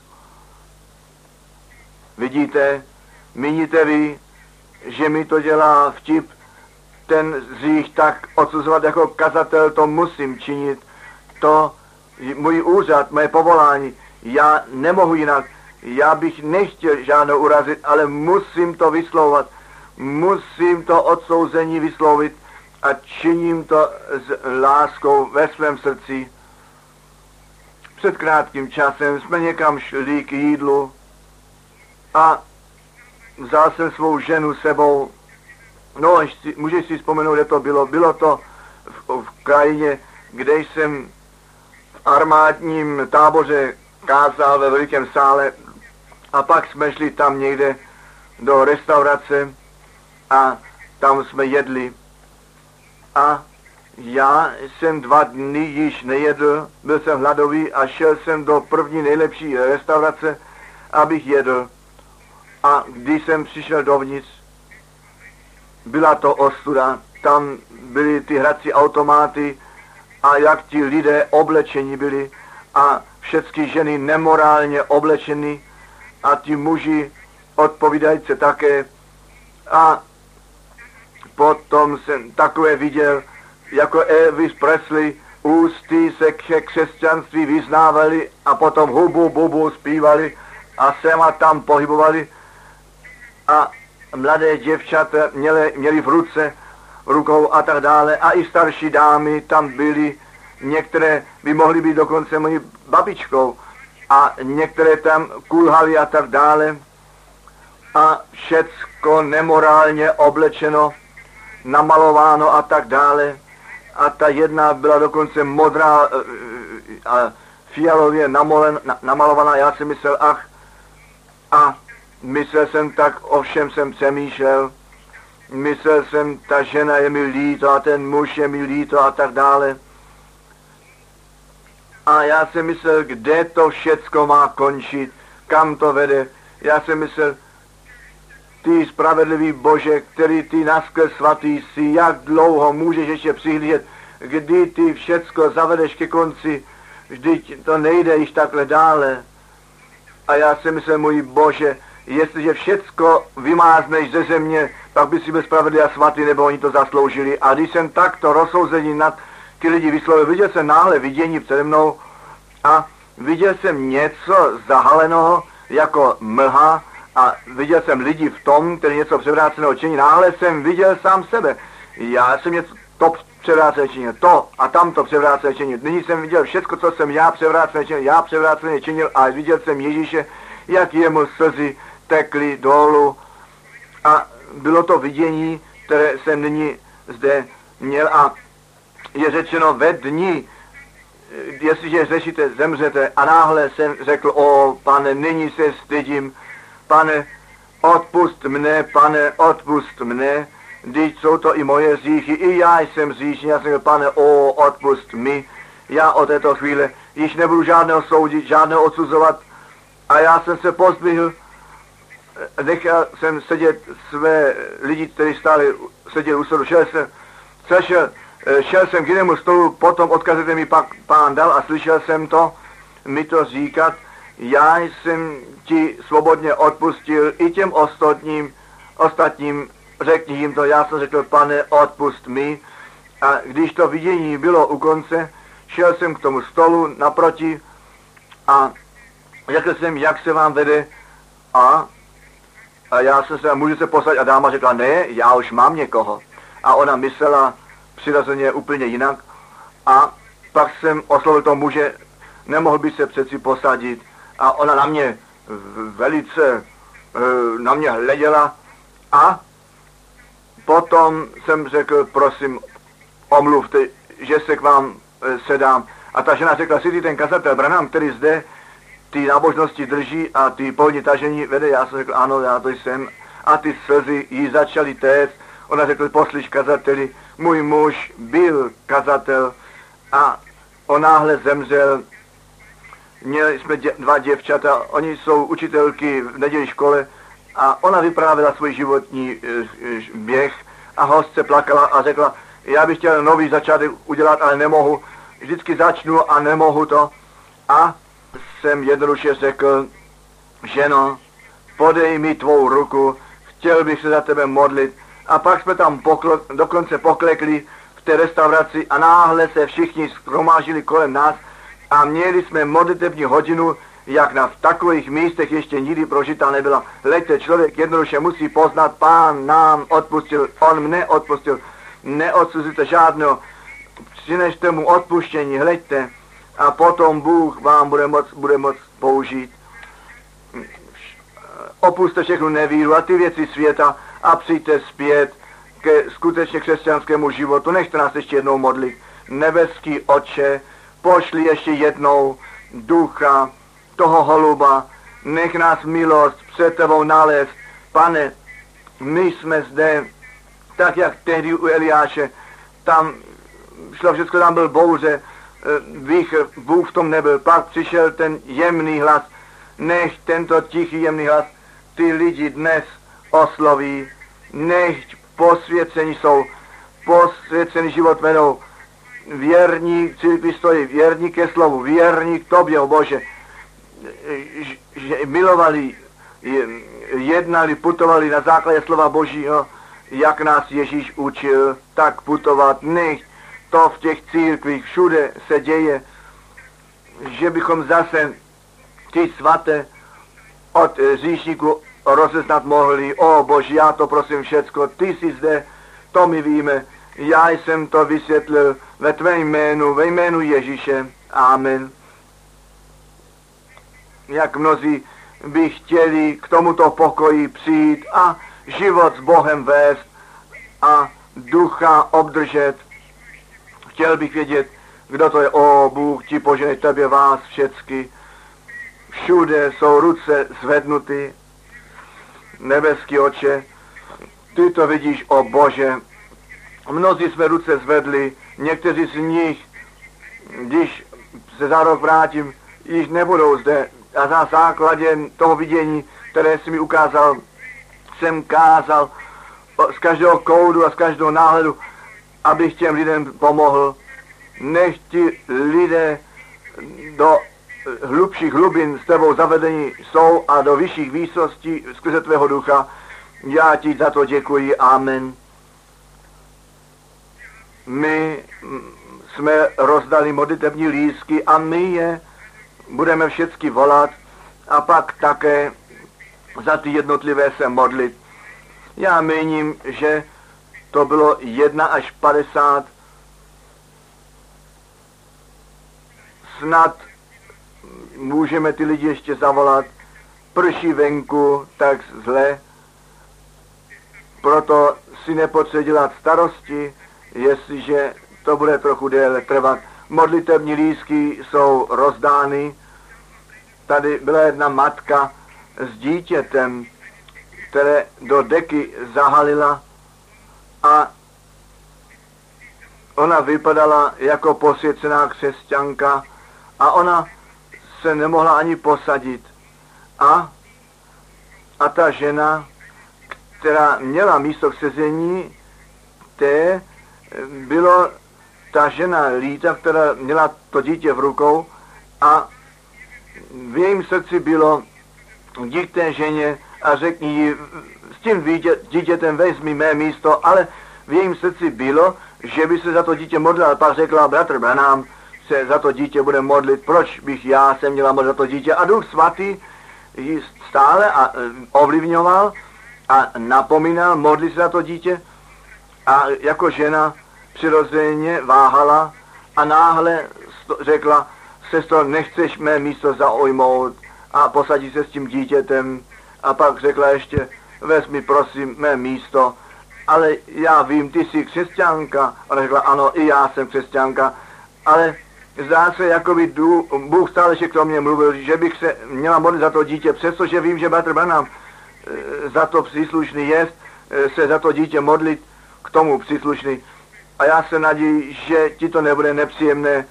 Vidíte, míníte vy, že mi to dělá vtip, ten hřích tak odsuzovat jako kazatel, to musím činit. To můj úřad, moje povolání, já nemohu jinak. Já bych nechtěl žádnou urazit, ale musím to vyslovovat. Musím to odsouzení vyslovit a činím to s láskou ve svém srdci. Před krátkým časem jsme někam šli k jídlu a vzal jsem svou ženu sebou. No, můžeš si vzpomenout, kde to bylo. Bylo to v, v krajině, kde jsem v armádním táboře kázal ve velikém sále a pak jsme šli tam někde do restaurace a tam jsme jedli. A já jsem dva dny již nejedl, byl jsem hladový a šel jsem do první nejlepší restaurace, abych jedl. A když jsem přišel dovnitř, byla to ostuda, tam byly ty hrací automáty a jak ti lidé oblečení byli a všechny ženy nemorálně oblečeny a ti muži odpovídající také. A potom jsem takové viděl, jako Elvis Presley, ústy se k křesťanství vyznávali a potom hubu bubu zpívali a sem a tam pohybovali a mladé děvčata měli, měli v ruce rukou a tak dále. A i starší dámy tam byly, některé by mohly být dokonce mojí babičkou a některé tam kulhaly a tak dále. A všecko nemorálně oblečeno, namalováno a tak dále. A ta jedna byla dokonce modrá a fialově namolen, na, namalovaná. Já si myslel, ach, a myslel jsem tak, ovšem jsem přemýšlel. Myslel jsem, ta žena je mi líto a ten muž je mi líto a tak dále. A já jsem myslel, kde to všecko má končit, kam to vede. Já jsem myslel, ty spravedlivý Bože, který ty naskrz svatý jsi, jak dlouho můžeš ještě přihlížet, kdy ty všecko zavedeš ke konci, vždyť to nejde již takhle dále. A já jsem myslel, můj Bože, jestliže všecko vymázneš ze země, pak by si byl spravedlivý a svatý, nebo oni to zasloužili. A když jsem takto rozsouzení nad ty lidi vyslovil, viděl jsem náhle vidění přede mnou a viděl jsem něco zahalenoho jako mlha a viděl jsem lidi v tom, který něco převráceného činí. Náhle jsem viděl sám sebe. Já jsem něco to převrácené činil, to a tamto převrácené činil. Nyní jsem viděl všecko, co jsem já převrácené činil, já převráceně činil a viděl jsem Ježíše, jak jemu slzy tekly dolů. A bylo to vidění, které jsem nyní zde měl a je řečeno ve dni, jestliže řešíte, zemřete. A náhle jsem řekl, o Pane, nyní se stydím, Pane, odpust mne, Pane, odpust mne, vždyť jsou to i moje hříchy, i já jsem hříšný. Já jsem řekl, Pane, o, odpust mi, já od této chvíle již nebudu žádného soudit, žádného odsuzovat. A já jsem se pozdvihl, nechal jsem sedět své lidi, kteří stáli, seděli u stolu, šel jsem, sešel, šel jsem k jinému stolu, potom odkaz, mi pak Pán dal a slyšel jsem to, mi to říkat, já jsem ti svobodně odpustil i těm ostatním, ostatním, řekni jim to, já jsem řekl, Pane, odpust mi. A když to vidění bylo u konce, šel jsem k tomu stolu naproti a řekl jsem, jak se vám vede a, a já jsem se, můžu se posadit a dáma řekla, ne, já už mám někoho. A ona myslela přirozeně úplně jinak a pak jsem oslovil toho muže, nemohl by se přeci posadit a ona na mě velice na mě hleděla a potom jsem řekl, prosím, omluvte, že se k vám sedám. A ta žena řekla, jsi ty ten kazatel Branham, který zde ty nábožnosti drží a ty polní tažení vede. Já jsem řekl, ano, já to jsem. A ty slzy jí začaly téct. Ona řekla, poslyš kazateli, můj muž byl kazatel a on náhle zemřel. Měli jsme dě, dva děvčata, oni jsou učitelky v nedělní škole a ona vyprávěla svůj životní e, e, běh a hostce plakala a řekla, já bych chtěl nový začátek udělat, ale nemohu. Vždycky začnu a nemohu to. A jsem jednoduše řekl, ženo, podej mi tvou ruku, chtěl bych se za tebe modlit. A pak jsme tam pokl, dokonce poklekli v té restauraci a náhle se všichni shromážili kolem nás a měli jsme modlitební hodinu, jak na v takových místech ještě nikdy prožitá nebyla. Leďte, člověk jednoduše musí poznat, Pán nám odpustil, on mne odpustil, neodsuzujte žádného, přinešte mu odpuštění, hleďte, a potom Bůh vám bude moc, bude moc použít. Opuste všechnu nevíru a ty věci světa a přijďte zpět ke skutečně křesťanskému životu. Nechte nás ještě jednou modlit. Nebeský Otče, pošli ještě jednou ducha toho holuba, nech nás milost před tebou nalézt. Pane, my jsme zde, tak jak tehdy u Eliáše, tam šlo všechno, tam byl bouře, výchr, Bůh v tom nebyl, pak přišel ten jemný hlas, nech tento tichý jemný hlas ty lidi dnes osloví, nech posvěcení jsou, posvěcený život vedou, věrní církvi stojí, věrní ke slovu, věrní k tobě, o Bože, že milovali, jednali, putovali na základě slova Božího, jak nás Ježíš učil, tak putovat, nech to v těch církvích všude se děje, že bychom zase ty svaté od říšníku rozeznat mohli. O Bože, já to prosím všecko, ty jsi zde, to my víme, Já jsem to vysvětlil ve tvém jménu, ve jménu Ježíše. Amen. Jak mnozí by chtěli k tomuto pokoji přijít a život s Bohem vést a ducha obdržet. Chtěl bych vědět, kdo to je. O, Bůh ti požehnej, tebe, vás všecky. Všude jsou ruce zvednuty. Nebeský Otče, ty to vidíš, o Bože. Mnozí jsme ruce zvedli, někteří z nich, když se za rok vrátím, již nebudou zde. A na základě toho vidění, které jsi mi ukázal, jsem kázal z každého koudu a z každého náhledu, abych těm lidem pomohl. Nech ti lidé do hlubších hlubin s tebou zavedení jsou a do vyšších výsostí skrze tvého ducha. Já ti za to děkuji. Amen. My jsme rozdali modlitební lístky a my je budeme všechny volat a pak také za ty jednotlivé se modlit. Já míním, že to bylo jedna až padesát. Snad můžeme ty lidi ještě zavolat. Prší venku tak zle, proto si nepotřebuje dělat starosti, jestliže to bude trochu déle trvat. Modlitební lístky jsou rozdány. Tady byla jedna matka s dítětem, které do deky zahalila a ona vypadala jako posvěcená křesťanka a ona se nemohla ani posadit. A, a ta žena, která měla místo k sezení, té bylo ta žena líta, která měla to dítě v rukou a v jejím srdci bylo jdi k té ženě a řekni jí, s tím dítětem vezmi mé místo, ale v jejím srdci bylo, že by se za to dítě modlila. Pak řekla, bratr Branham se za to dítě bude modlit, proč bych já se měla modlit za to dítě? A Duch Svatý ji stále a, ovlivňoval a napomínal, modlit se za to dítě a jako žena přirozeně váhala a náhle řekla, sestro, nechceš mé místo zaujmout a posadit se s tím dítětem. A pak řekla ještě, vezmi prosím mé místo, ale já vím, ty jsi křesťanka. Ona řekla, ano, i já jsem křesťanka, ale zdá se, jako by Bůh stále ještě k mě mluvil, že bych se měla modlit za to dítě, přestože vím, že bratr Branham za to příslušný jest, se za to dítě modlit k tomu příslušný. A já se naději, že ti to nebude nepříjemné.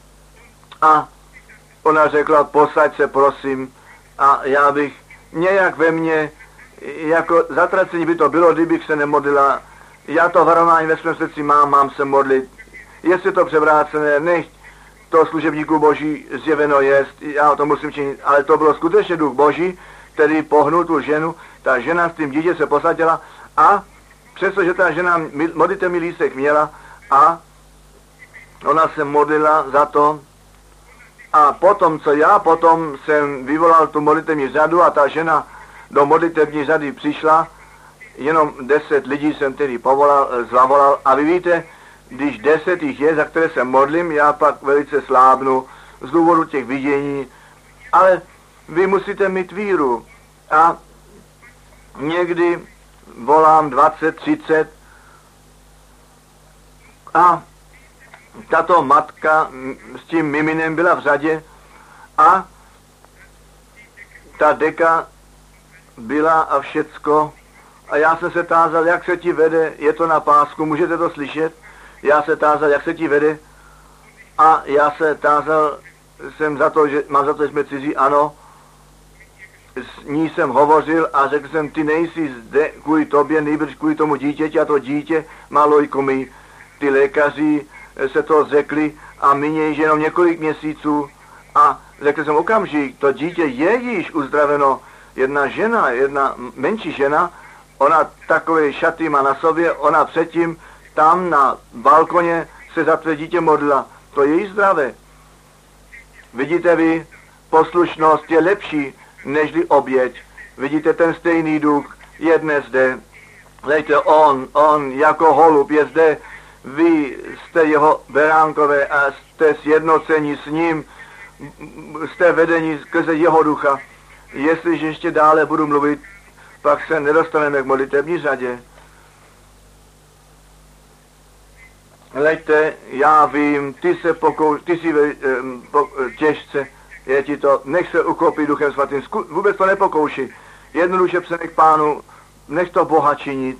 A ona řekla, posaď se prosím. A já bych nějak ve mně, jako zatracení by to bylo, kdybych se nemodlila. Já to varování ve svém srdci mám, mám se modlit. Jestli to převrácené, nech to služebníku Boží zjeveno jest, já to musím činit. Ale to bylo skutečně Duch Boží, který pohnul tu ženu. Ta žena s tím dítě se posadila a přestože ta žena modlitevní lístek měla a ona se modlila za to, a potom, co já potom jsem vyvolal tu modlitevní řadu a ta žena do modlitevní řady přišla, jenom deset lidí jsem tedy povolal, zavolal a vy víte, když deset jich je, za které se modlím, já pak velice slábnu z důvodu těch vidění, ale vy musíte mít víru a někdy volám dvacet, třicet a tato matka s tím miminem byla v řadě a ta deka byla a všecko a já jsem se tázal, jak se ti vede, je to na pásku, můžete to slyšet? Já se tázal, jak se ti vede a já se tázal, jsem za to, že mám za to, že jsme cizí, ano, s ní jsem hovořil a řekl jsem, ty nejsi zde kvůli tobě, nejbrž kvůli tomu dítěti a to dítě má lojkomii. Ty lékaři se to řekli a mině již jenom několik měsíců a řekl jsem okamžik, to dítě je již uzdraveno. Jedna žena, jedna menší žena, ona takové šaty má na sobě, ona předtím tam na balkoně se za to dítě modlila. To je jí zdravé. Vidíte vy, poslušnost je lepší nežli oběť. Vidíte, ten stejný duch je dnes zde. Lejte, on, on jako holub je zde Vy jste jeho beránkové a jste sjednoceni s ním, jste vedení skrze jeho ducha. Jestliže ještě dále budu mluvit, pak se nedostaneme k modlitební řadě. Hleďte, já vím, ty se pokouš, ty si ve, po, těžce, je ti to, nech se ukopit Duchem Svatým, Zku, vůbec to nepokouši. Jednoduše přenech Pánu, nech to Boha činit.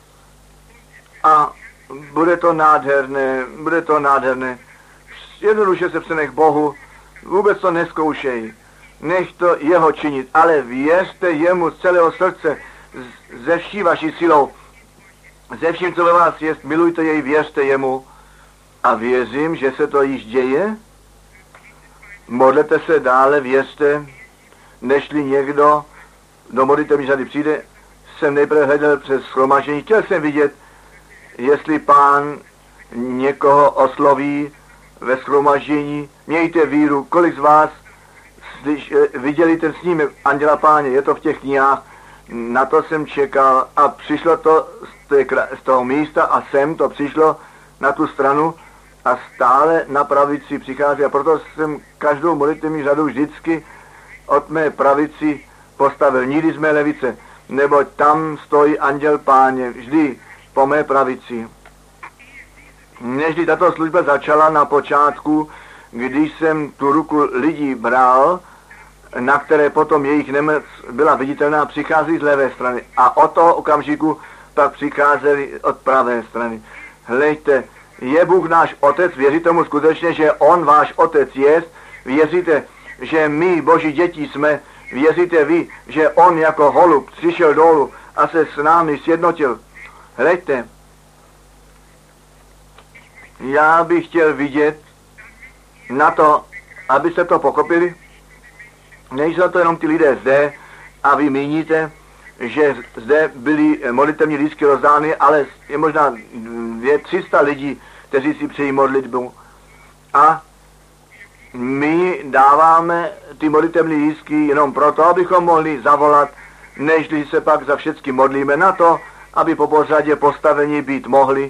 A bude to nádherné, bude to nádherné. Jednoduše se přenech Bohu, vůbec to neskoušej. Nech to jeho činit, ale věřte jemu z celého srdce, ze vší vaší silou. Ze vším, co ve vás je, milujte jej, věřte jemu. A věřím, že se to již děje. Modlete se dále, věřte, nežli někdo do modlitební řady přijde. Jsem nejprve hledal přes shromaždění, chtěl jsem vidět, jestli Pán někoho osloví ve shromaždění. Mějte víru, kolik z vás slyš, viděli ten snímek Anděla Páně, je to v těch knihách. Na to jsem čekal a přišlo to z, té, z toho místa a sem to přišlo na tu stranu a stále na pravici přichází a proto jsem každou modlitevní řadu vždycky od mé pravici postavil, nikdy z mé levice, neboť tam stojí Anděl Páně, vždy po mé pravici. Nežli tato služba začala na počátku, když jsem tu ruku lidí bral, na které potom jejich nemoc byla viditelná, přichází z levé strany. A od toho okamžiku pak přicházeli od pravé strany. Hleďte, je Bůh náš Otec, věříte mu skutečně, že On váš Otec je, věříte, že my, Boží děti, jsme, věříte vy, že On jako holub přišel dolů a se s námi sjednotil. Hleďte, já bych chtěl vidět na to, abyste to pochopili. Nejsou to jenom ty lidé zde a vy míníte, že zde byly modlitevní lístky rozdány, ale je možná dvě, tři sta lidí, kteří si přejí modlitbu. A my dáváme ty modlitevní lístky jenom proto, abychom mohli zavolat, nežli se pak za všechny modlíme na to, aby po pořadě postavení být mohli.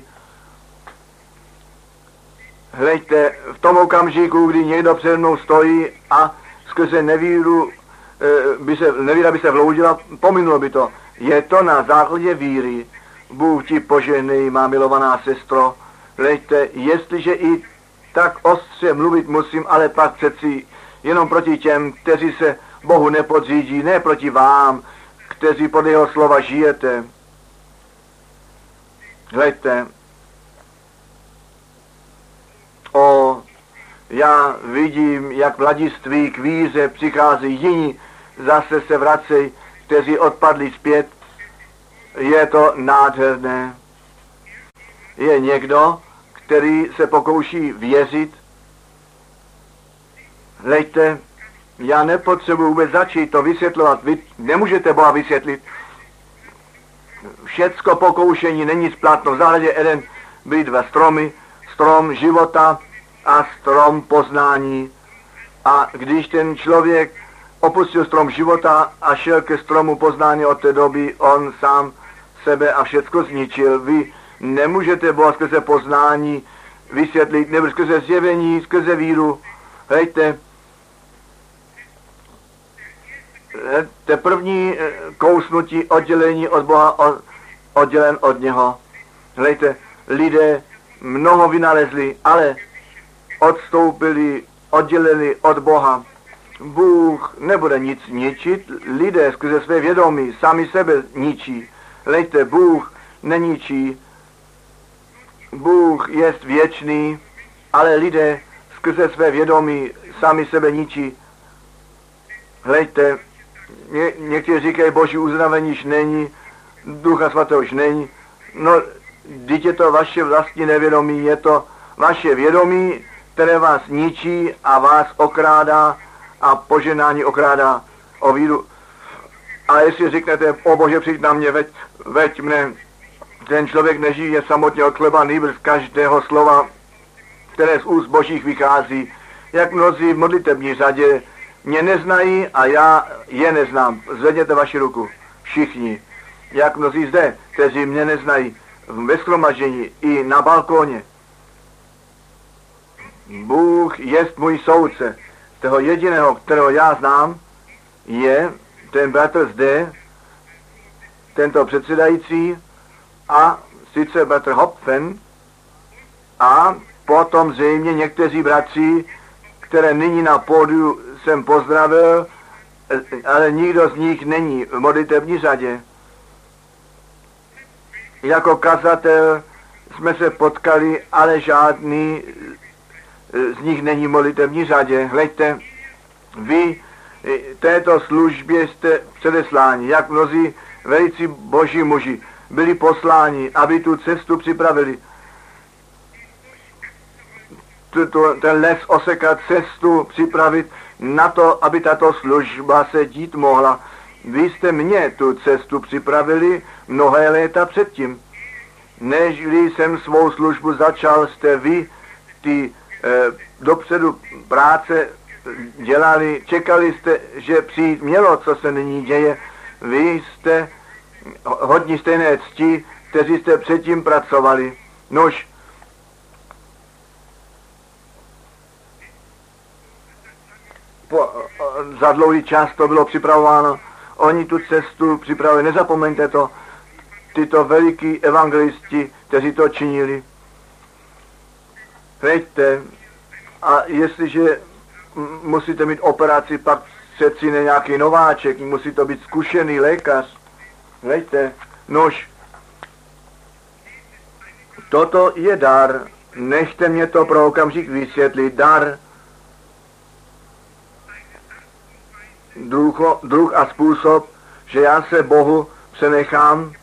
Hleďte, v tom okamžiku, kdy někdo před mnou stojí a skrze nevíru, by se, nevíra by se vloudila, pominulo by to. Je to na základě víry. Bůh ti požehnej, má milovaná sestro. Hleďte, jestliže i tak ostře mluvit musím, ale pak přeci jenom proti těm, kteří se Bohu nepodřídí, ne proti vám, kteří pod jeho slova žijete. Hleďte, o, já vidím, jak mladiství k víře přichází jiní, zase se vracejí, kteří odpadli zpět. Je to nádherné. Je někdo, který se pokouší věřit. Hleďte, já nepotřebuji vůbec začít to vysvětlovat. Vy nemůžete Boha vysvětlit. Všecko pokoušení není splatno. V zahradě Eden byly dva stromy. Strom života a strom poznání. A když ten člověk opustil strom života a šel ke stromu poznání, od té doby on sám sebe a všecko zničil. Vy nemůžete Boha skrze poznání vysvětlit, nebo skrze zjevení, skrze víru. Hejte, te první kousnutí oddělení od Boha, oddělen od něho. Hejte, lidé mnoho vynalezli, ale odstoupili, oddělili od Boha. Bůh nebude nic ničit, lidé skrze své vědomí sami sebe ničí. Hleďte, Bůh neničí, Bůh je věčný, ale lidé skrze své vědomí sami sebe ničí. Hleďte, ně, někteří říkají, Boží uzdravení již není, Ducha Svatého již není. No, vždyť je to vaše vlastní nevědomí, je to vaše vědomí, které vás ničí a vás okrádá a poženání okrádá o víru. A jestli řeknete, o Bože, přijď na mě, veď, veď mne, ten člověk nežije samotně od chleba, nýbrž z každého slova, které z úst Božích vychází. Jak mnozí v modlitební řadě mě neznají a já je neznám. Zvedněte vaši ruku. Všichni. Jak mnozí zde, kteří mě neznají ve shromaždění i na balkóně. Bůh jest můj soudce. Toho jediného, kterého já znám, je ten bratr zde, tento předsedající, a sice bratr Hopfen, a potom zřejmě někteří bratři, které nyní na pódiu jsem pozdravil, ale nikdo z nich není v modlitební řadě. Jako kazatel jsme se potkali, ale žádný z nich není v modlitební řadě. Hleďte, vy této službě jste předesláni, jak mnozí velicí boží muži byli posláni, aby tu cestu připravili. Ten les osekat, cestu připravit na to, aby tato služba se dít mohla. Vy jste mě tu cestu připravili mnohé léta předtím. Nežli jsem svou službu začal, jste vy ty eh, dopředu práce dělali, čekali jste, že přijít mělo, co se nyní děje. Vy jste hodní stejné cti, kteří jste předtím pracovali. Nož, po, za dlouhý čas to bylo připravováno. Oni tu cestu připravili. Nezapomeňte to. Tyto veliký evangelisti, kteří to činili. Hleďte, a jestliže musíte mít operaci, pak přeci ne nějaký nováček, musí to být zkušený lékař. Hleďte, nož, toto je dar. Nechte mě to pro okamžik vysvětlit. Dar, druh, druh a způsob, že já se Bohu přenechám,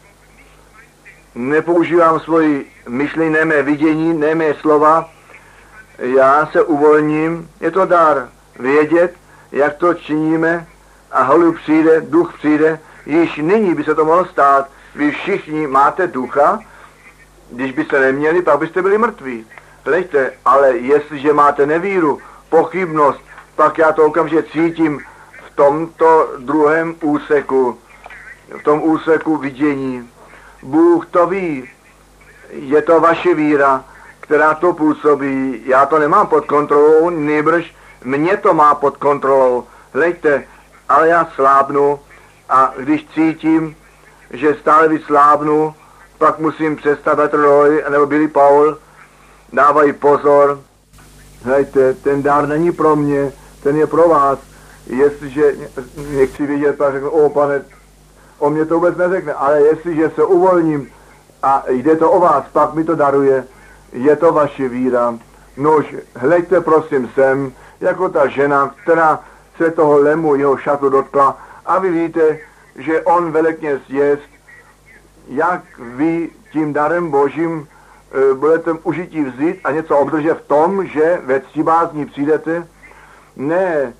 nepoužívám svoji myšlení, ne mé vidění, ne mé slova, já se uvolním, je to dar vědět, jak to činíme, a holu přijde, duch přijde, již nyní by se to mohlo stát. Vy všichni máte ducha, když byste neměli, pak byste byli mrtví. Hleďte, ale jestliže máte nevíru, pochybnost, pak já to okamžitě cítím v tomto druhém úseku, v tom úseku vidění. Bůh to ví, je to vaše víra, která to působí. Já to nemám pod kontrolou, nýbrž mě to má pod kontrolou. Hleďte, ale já slábnu, a když cítím, že stále víc slábnu, pak musím přestat. Petr Roy nebo Billy Paul dávají pozor. Hleďte, ten dar není pro mě, ten je pro vás. Jestliže nechci vidět, pak řeknu, o pane, o mě to vůbec neřekne, ale jestliže se uvolním a jde to o vás, pak mi to daruje, je to vaše víra. Nož, hleďte prosím sem, jako ta žena, která se toho lemu jeho šatu dotkla, a vy víte, že on velekněz jest, jak vy tím darem božím e, budete užití vzít a něco obdržet v tom, že ve ctibázní přijdete. Ne,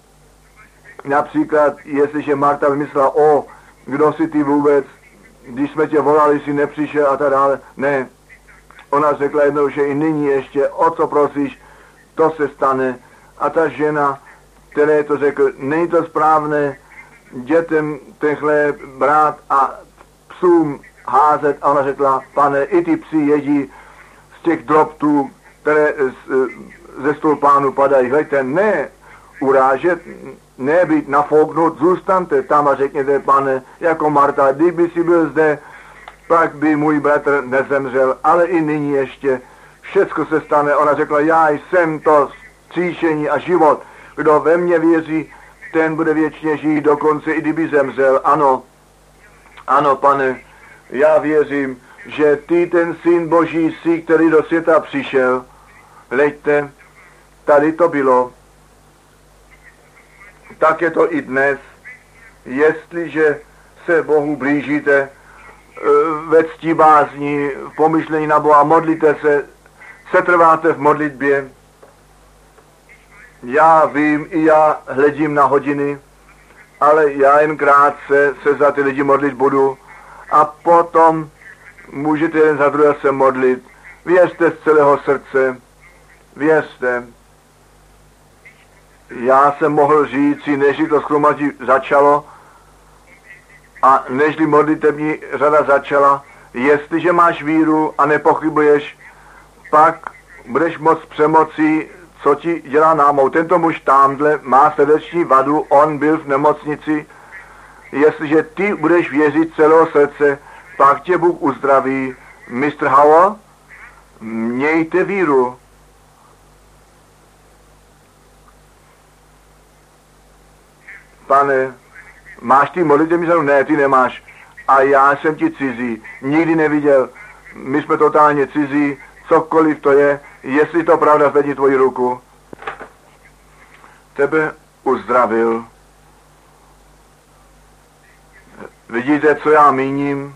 například, jestliže Marta vymyslela, o, kdo si ty vůbec, když jsme tě volali, si nepřišel a tak dále. Ne, ona řekla jednou, že i nyní ještě, o co prosíš, to se stane. A ta žena, které to řekl, není to správné dětem tenhle brát a psům házet. A ona řekla, pane, i ty psi jedí z těch drobtů, které z, ze stolpánu padají. Hleďte, ne urážet, ne být nafouknut, zůstaňte tam a řekněte, pane, jako Marta, kdyby si byl zde, pak by můj bratr nezemřel, ale i nyní ještě všecko se stane. Ona řekla, já jsem to stříšení a život. Kdo ve mně věří, ten bude věčně žít, dokonce i kdyby zemřel. Ano, ano, pane, já věřím, že ty ten syn Boží jsi, který do světa přišel. Hleďte, tady to bylo. Tak je to i dnes. Jestliže se Bohu blížíte ve cti bázni, v pomyšlení na Boha, modlíte se, setrváte v modlitbě. Já vím, i já hledím na hodiny, ale já jen krátce se za ty lidi modlit budu a potom můžete jeden za druhé se modlit. Věřte z celého srdce, věřte. Já jsem mohl říci, než to shromaždění začalo a nežli modlitební řada začala, Jestliže máš víru a nepochybuješ, pak budeš moct přemoci, co ti dělá námou. Tento muž tamhle má srdeční vadu, on byl v nemocnici. Jestliže ty budeš věřit celého srdce, pak tě Bůh uzdraví. mistr Hauer, mějte víru. Pane, máš ty modlitevní řadu? Ne, ty nemáš. A já jsem ti cizí. Nikdy neviděl. My jsme totálně cizí. Cokoliv to je, jestli to pravda, zvedni tvoji ruku. Tebe uzdravil. Vidíte, co já míním?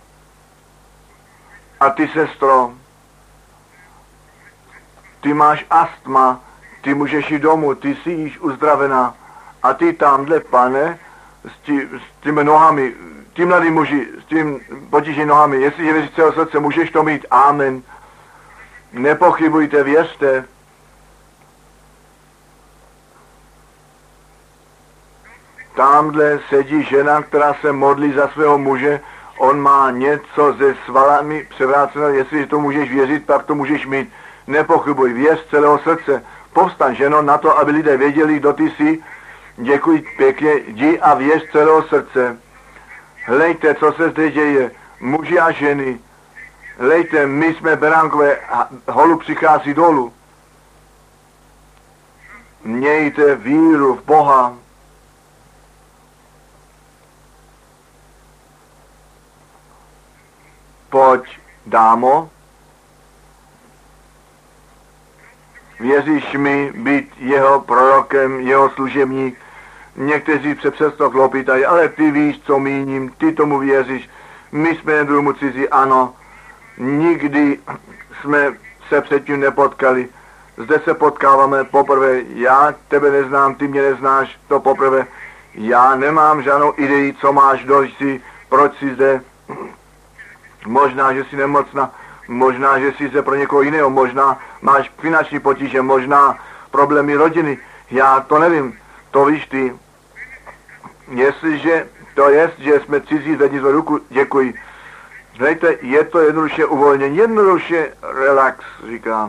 A ty, sestro, ty máš astma, ty můžeš jít domů, ty jsi již uzdravená. A ty tamhle, pane, s, tí, s těmi nohami, ty mladý muži, s tím potíží nohami, jestliže věříš celého srdce, můžeš to mít. Amen. Nepochybujte, věřte. Tamhle sedí žena, která se modlí za svého muže, on má něco se svalami převráceno, jestli to můžeš věřit, tak to můžeš mít. Nepochybuj, věř celého srdce. Povstaň, ženo, na to, aby lidé věděli, kdo ty jsi. Děkuji pěkně, jdi a věř celého srdce. Hlejte, co se zde děje, muži a ženy. Hlejte, my jsme beránkové, holub přichází dolů. Mějte víru v Boha. Pojď, dámo. Věříš mi být jeho prorokem, jeho služebník? Někteří se přesto klopitají, ale ty víš, co míním, ty tomu věříš. My jsme druhému cizí, ano. Nikdy jsme se předtím nepotkali. Zde se potkáváme poprvé. Já tebe neznám, ty mě neznáš, to poprvé. Já nemám žádnou idei, co máš, kdo jsi, proč jsi zde. Možná, že jsi nemocná, možná, že jsi zde pro někoho jiného, možná máš finanční potíže, možná problémy rodiny. Já to nevím, to víš ty. Jestliže to je, že jsme cizí, zvedni svou ruku, děkuji. Hlejte, je to jednoduše uvolnění, jednoduše relax, říkám.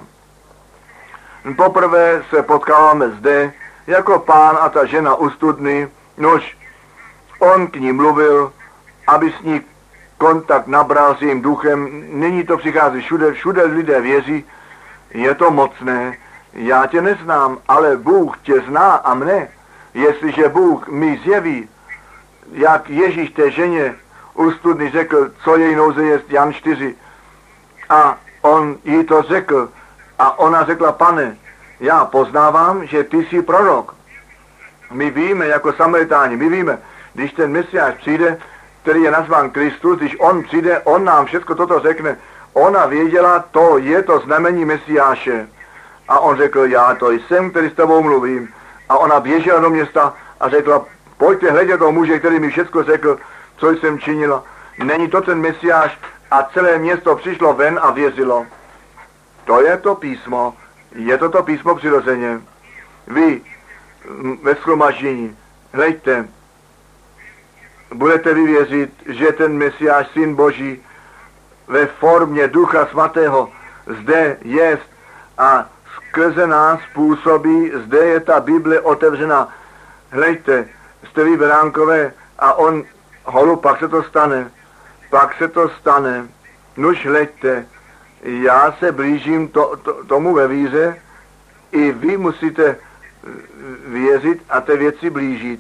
Poprvé se potkáváme zde, jako pán a ta žena u studny, nož on k ní mluvil, aby s ní kontakt nabral s jejím duchem, nyní to přichází všude, všude lidé věří, je to mocné, já tě neznám, ale Bůh tě zná a mne, jestliže Bůh mi zjeví, jak Ježíš té ženě u studny řekl, co její nouze je, Jan čtyři, a on jí to řekl, a ona řekla, pane, já poznávám, že ty jsi prorok. My víme, jako Samaritáni, my víme, když ten Mesiáš přijde, který je nazván Kristus, když on přijde, on nám všechno toto řekne. Ona věděla, to je to znamení Mesiáše. A on řekl, já to jsem, který s tebou mluvím. A ona běžela do města a řekla, pojďte hledět toho muže, který mi všechno řekl, co jsem činila. Není to ten Mesiáš, a celé město přišlo ven a věřilo. To je to písmo. Je to to písmo přirozeně. Vy ve shromaždění, hleďte, budete vy věřit, že ten Mesiáš, Syn Boží, ve formě Ducha Svatého zde jest a skrze nás působí, zde je ta Bible otevřena. Hleďte, jste vy beránkové a on, holu, pak se to stane, pak se to stane. Nuž hleďte, já se blížím to, to, tomu ve víře, i vy musíte věřit a ty věci blížit.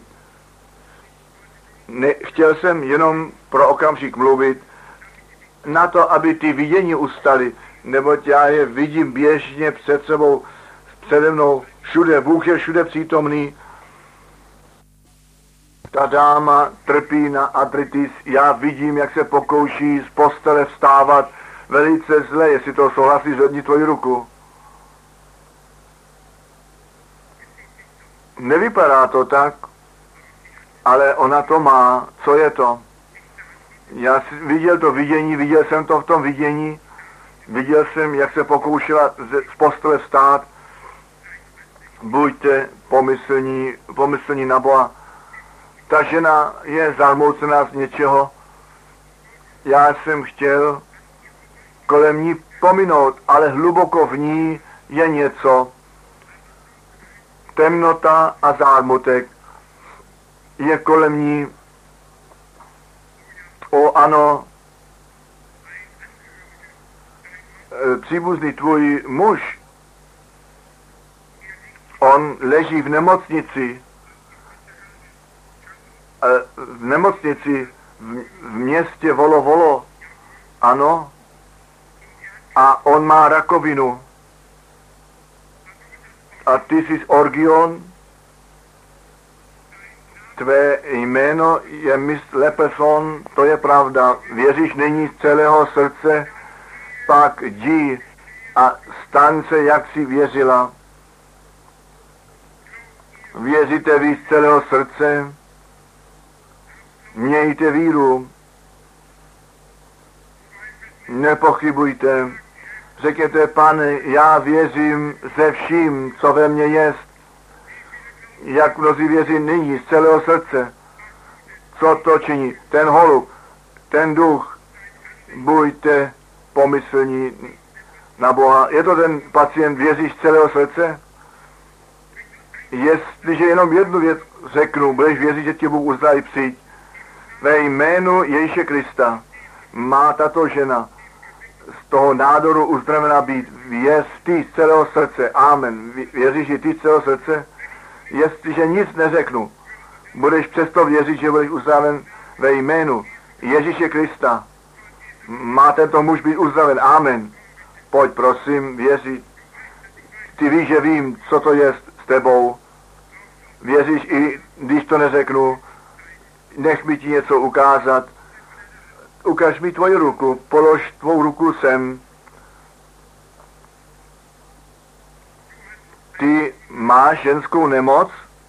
Ne, chtěl jsem jenom pro okamžik mluvit na to, aby ty vidění ustaly, neboť já je vidím běžně před sebou, přede mnou, všude, Bůh je všude přítomný. Ta dáma trpí na artritis, já vidím, jak se pokouší z postele vstávat velice zle, jestli to souhlasí, zvedni tvoji ruku. Nevypadá to tak, ale ona to má. Co je to? Já si viděl to vidění, viděl jsem to v tom vidění, viděl jsem, jak se pokoušela z postele vstát. Buďte pomyslní, pomyslní na Boha. Ta žena je zarmoucená z něčeho. já jsem chtěl kolem ní pominout, ale hluboko v ní je něco. Temnota a zármutek je kolem ní. O ano, příbuzný tvůj muž, on leží v nemocnici, v nemocnici v, v městě Volo Volo, ano, a on má rakovinu. A ty jsi z Orgion, tvé jméno je Miss Leperson, to je pravda, věříš nyní z celého srdce, pak jdi a staň se, jak jsi věřila. Věříte vy z celého srdce, mějte víru, nepochybujte, řekněte, Pane, já věřím ze vším, co ve mně jest, jak mnozí věří nyní z celého srdce. Co to činí? Ten holub, ten duch, buďte pomyslní na Boha. Je to ten pacient, věříš z celého srdce? Jestliže jenom jednu věc řeknu, budeš věřit, že tě Bůh uzdraví, přijď. Ve jménu Ježíše Krista má tato žena z toho nádoru uzdravená být. Věř ty z celého srdce. Amen. Věříš i ty z celého srdce? Jestliže nic neřeknu, budeš přesto věřit, že budeš uzdraven ve jménu Ježíše Krista. Má tento muž být uzdraven. Amen. Pojď, prosím, věřit. Ty víš, že vím, co to je s tebou. Věříš, i když to neřeknu, nech mi ti něco ukázat. Ukaž mi tvoji ruku, polož tvou ruku sem. Ty máš ženskou nemoc?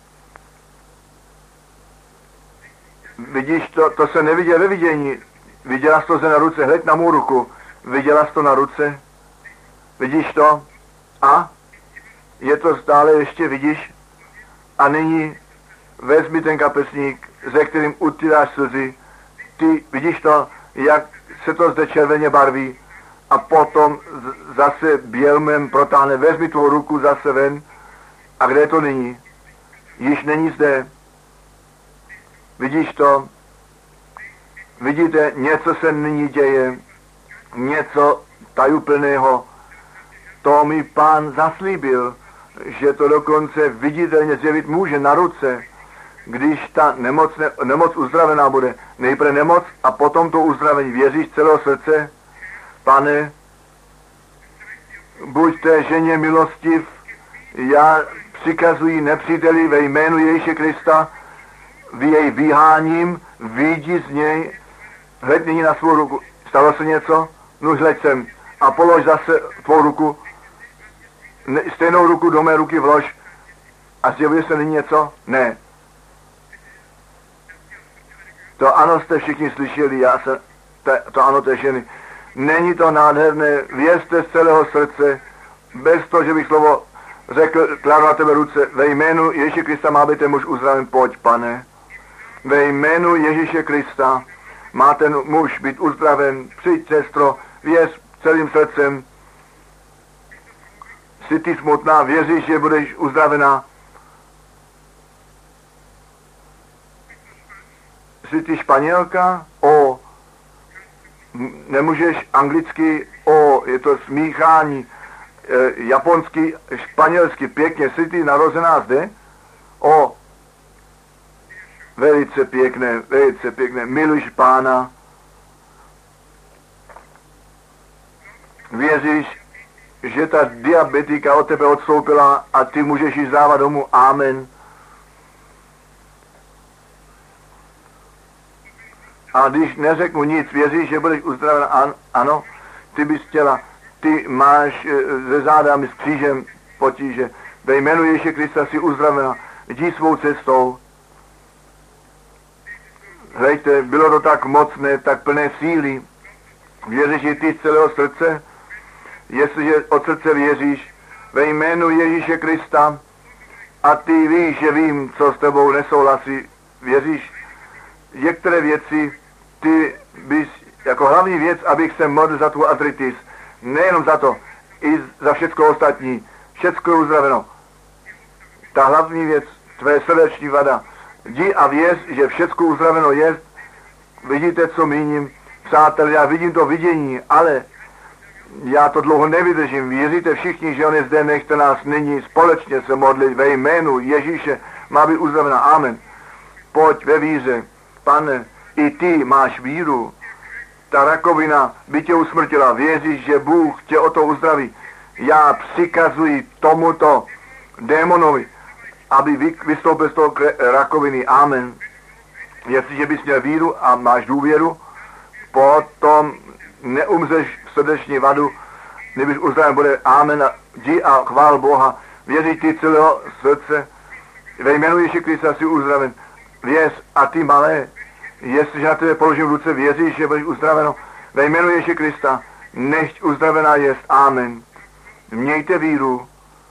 Vidíš to, to se neviděl ve vidění. Viděla jsi to ze na ruce, hled na mou ruku. Viděla jsi to na ruce? Vidíš to? A? Je to stále ještě, vidíš? A nyní vezmi ten kapesník, ze kterým utíráš slzy. Ty vidíš to, jak se to zde červeně barví a potom z- zase bělmem protáhne. Vezmi tvou ruku zase ven. A kde je to nyní? Již není zde. Vidíš to? Vidíte, něco se nyní děje. Něco tajuplného. To mi Pán zaslíbil, že to dokonce viditelně zjevit může na ruce, když ta nemoc, ne, nemoc uzdravená bude. Nejprve nemoc a potom to uzdravení. Věříš celého srdce? Pane, buď té ženě milostiv, já přikazuji nepříteli ve jménu Ježíše Krista, v jej vyháním, vyjdi z něj, hleď nyní na svou ruku. Stalo se něco? No hleď sem a polož zase tvou ruku, ne, stejnou ruku do mé ruky vlož a zjevuje se nyní něco? Ne. To ano jste všichni slyšeli, já se, te, to ano té ženy. Není to nádherné, věřte z celého srdce, bez toho, že bych slovo řekl, kladu na tebe ruce, ve jménu Ježíše Krista má být ten muž uzdraven, pojď, Pane. Ve jménu Ježíše Krista má ten muž být uzdraven, přijď, sestro, věř celým srdcem. Jsi ty smutná, věříš, že budeš uzdravená. Jsi ty Španělka? O, nemůžeš anglicky? O, je to smíchání. E, japonsky, španělsky, pěkně. Jsi ty narozená zde? O, velice pěkné, velice pěkné. Miluješ Pána. Věříš, že ta diabetika od tebe odstoupila a ty můžeš jít závat domů. Amen. A když neřeknu nic, věříš, že budeš uzdraven? An, ano, ty bys chtěla, ty máš ze zádami s křížem potíže. Ve jménu Ježíše Krista jsi uzdravena. Jdi svou cestou. Hlejte, bylo to tak mocné, tak plné síly. Věříš i ty z celého srdce? Jestliže od srdce věříš ve jménu Ježíše Krista a ty víš, že vím, co s tebou nesouhlasí, věříš, některé věci ty bys jako hlavní věc, abych se modlil za tvůj artritis. Nejenom za to, i za všecko ostatní. Všecko je uzdraveno. Ta hlavní věc, tvé srdeční vada. Jdi a věř, že všecko uzdraveno je. Vidíte, co míním? Přátelé, já vidím to vidění, ale já to dlouho nevydržím. Věříte všichni, že on je zde, nechte nás nyní společně se modlit ve jménu Ježíše. Má být uzdravena. Amen. Pojď ve víře. Pane, i ty máš víru. Ta rakovina by tě usmrtila. Věříš, že Bůh tě o to uzdraví. Já přikazuji tomuto démonovi, aby vystoupil z toho rakoviny. Amen. Jestliže bys měl víru a máš důvěru, potom neumřeš srdeční vadu, nebys uzdraven, bude amen. Jdi a chvál Boha. Věří ty celého srdce. Ve jménu Ježíše Krista jsi uzdraven. Věř a ty malé, jestliže na tebe položím ruce, věříš, že budeš uzdraveno. Ve jménu Ježíše Krista, nechť uzdravená jest. Amen. Mějte víru.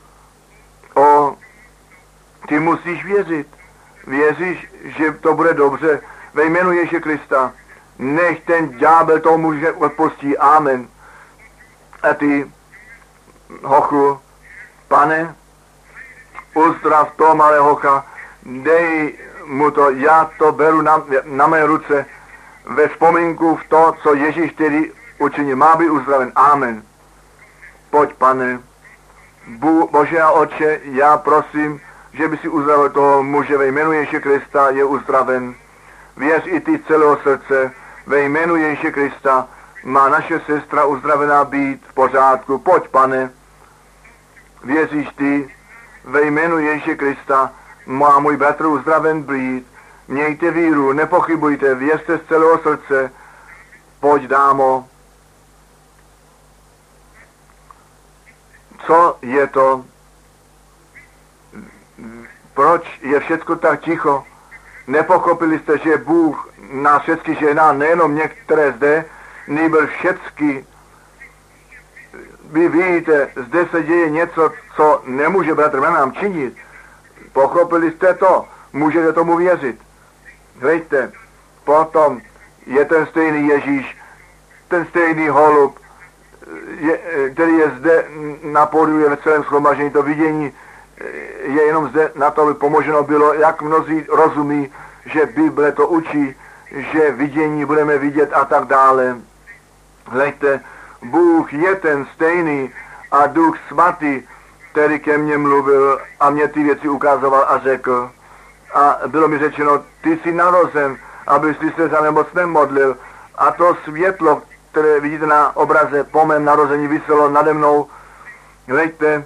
O, ty musíš věřit. Věříš, že to bude dobře. Ve jménu Ježíše Krista, nech ten ďábel toho muže odpustí. Amen. A ty, hochu, Pane, uzdrav toho malé hocha, dej mu to, já to beru na, na mé ruce, ve vzpomínku v to, co Ježíš tedy učinil. Má být uzdraven. Amen. Pojď, Pane. Bu, Bože a Otče, já prosím, že by si uzdravil toho muže ve jménu Ježíše Krista, je uzdraven. Věř i ty celého srdce, ve jménu Ježíše Krista má naše sestra uzdravená být v pořádku. Pojď, Pane. Věříš ty, ve jménu Ježíše Krista má můj bratr uzdraven být. Mějte víru, nepochybujte, věřte z celého srdce. Pojď, dámo. Co je to? Proč je všecko tak ticho? Nepochopili jste, že Bůh nás všechny žehná, nejenom některé zde, nýbrž všecky. Vy vidíte, zde se děje něco, co nemůže bratr Branham činit. Pochopili jste to? Můžete tomu věřit. Hleďte, potom je ten stejný Ježíš, ten stejný holub, je, který je zde na pódiu ve celém shromaždění. To vidění je jenom zde na to, aby pomoženo bylo, jak mnozí rozumí, že Bible to učí, že vidění budeme vidět a tak dále. Hleďte, Bůh je ten stejný a Duch Svatý, který ke mně mluvil a mě ty věci ukazoval a řekl. A bylo mi řečeno, ty jsi narozen, abys se za nemocném modlil. A to světlo, které vidíte na obraze po mém narození, viselo nade mnou. Hleďte,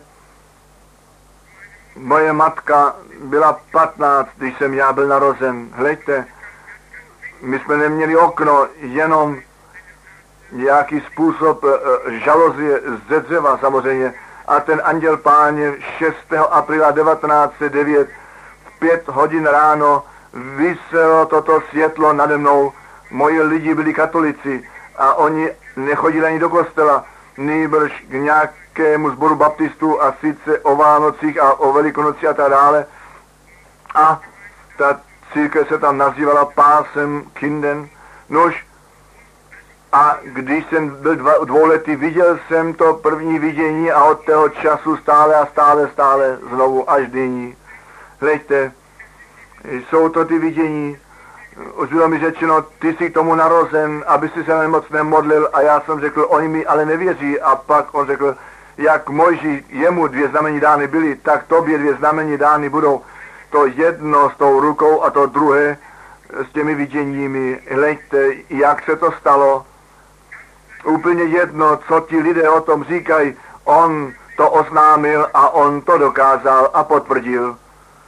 moje matka byla patnáct, když jsem já byl narozen. Hleďte, my jsme neměli okno, jenom nějaký způsob žalozie ze dřeva samozřejmě. A ten anděl Páně šestého apríla devatenáct set devět v pět hodin ráno vyselo toto světlo nade mnou. Moji lidi byli katolici a oni nechodili ani do kostela, nýbrž k nějakému sboru baptistů a sice o Vánocích a o Velikonoci a tak dále. A ta církev se tam nazývala Pásem Kinden. Nož, a když jsem byl dva, dvouletý, viděl jsem to první vidění a od toho času stále a stále, stále znovu až nyní. Hleďte, jsou to ty vidění. Už bylo mi řečeno, ty jsi tomu narozen, aby si se moc nemodlil, a já jsem řekl, oni mi ale nevěří. A pak on řekl, jak Mojžíš, jemu dvě znamení dány byly, tak tobě dvě znamení dány budou. To jedno s tou rukou a to druhé s těmi viděními. Hleďte, jak se to stalo. Úplně jedno, co ti lidé o tom říkají, on to oznámil a on to dokázal a potvrdil.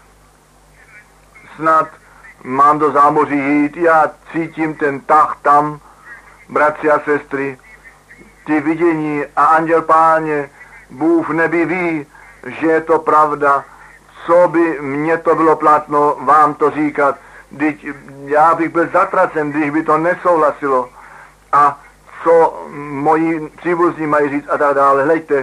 Snad mám do zámoří jít, já cítím ten tah tam, bratři a sestry, ty vidění a anděl Páně, Bůh v nebi ví, že je to pravda, co by mně to bylo platno vám to říkat, když já bych byl zatracen, když by to nesouhlasilo. A co moji příbuzní mají říct a tak dále. Hleďte,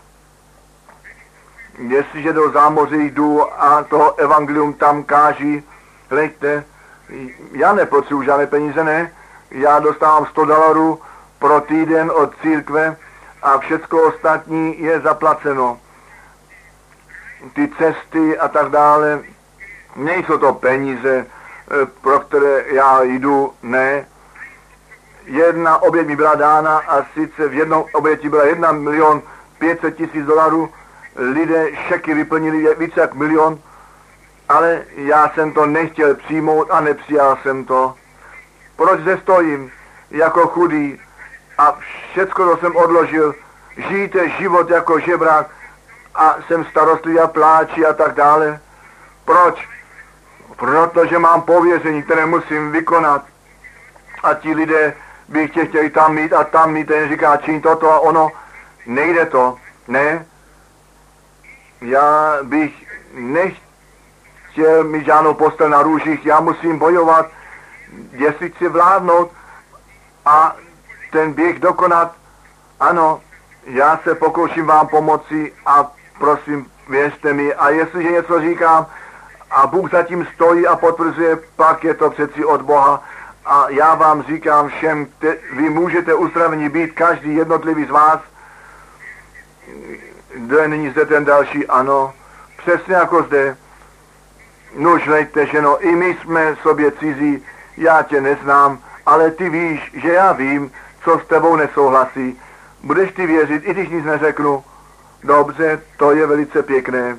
jestliže do zámoří jdu a toho evangelium tam káží, hleďte, já nepotřebuji žádné peníze, ne, já dostávám sto dolarů pro týden od církve a všecko ostatní je zaplaceno. Ty cesty a tak dále, nejsou to peníze, pro které já jdu, ne. Jedna oběť mi byla dána a sice v jednom oběti byla jedna milion pět set tisíc dolarů, lidé šeky vyplnili více jak milion, ale já jsem to nechtěl přijmout a nepřijal jsem to. Proč zde stojím jako chudý a všecko, co jsem odložil, žijte život jako žebrák a jsem starostlivý a pláči a tak dále. Proč? Protože mám pověření, které musím vykonat. A ti lidé by tě chtěli tam mít a tam mít, ten říká, čin toto a ono. Nejde to, ne. Já bych nechtěl mít žádnou postel na růžích, já musím bojovat, jestli chci vládnout a ten běh dokonat. Ano, já se pokouším vám pomoci a prosím, věřte mi. A jestliže něco říkám a Bůh zatím stojí a potvrzuje, pak je to přeci od Boha. A já vám říkám všem, te, vy můžete uzdraveni být, každý jednotlivý z vás. Kde není zde ten další, ano, přesně jako zde. Nuž, lejte, ženo, i my jsme sobě cizí, já tě neznám, ale ty víš, že já vím, co s tebou nesouhlasí. Budeš ty věřit, i když nic neřeknu. Dobře, to je velice pěkné.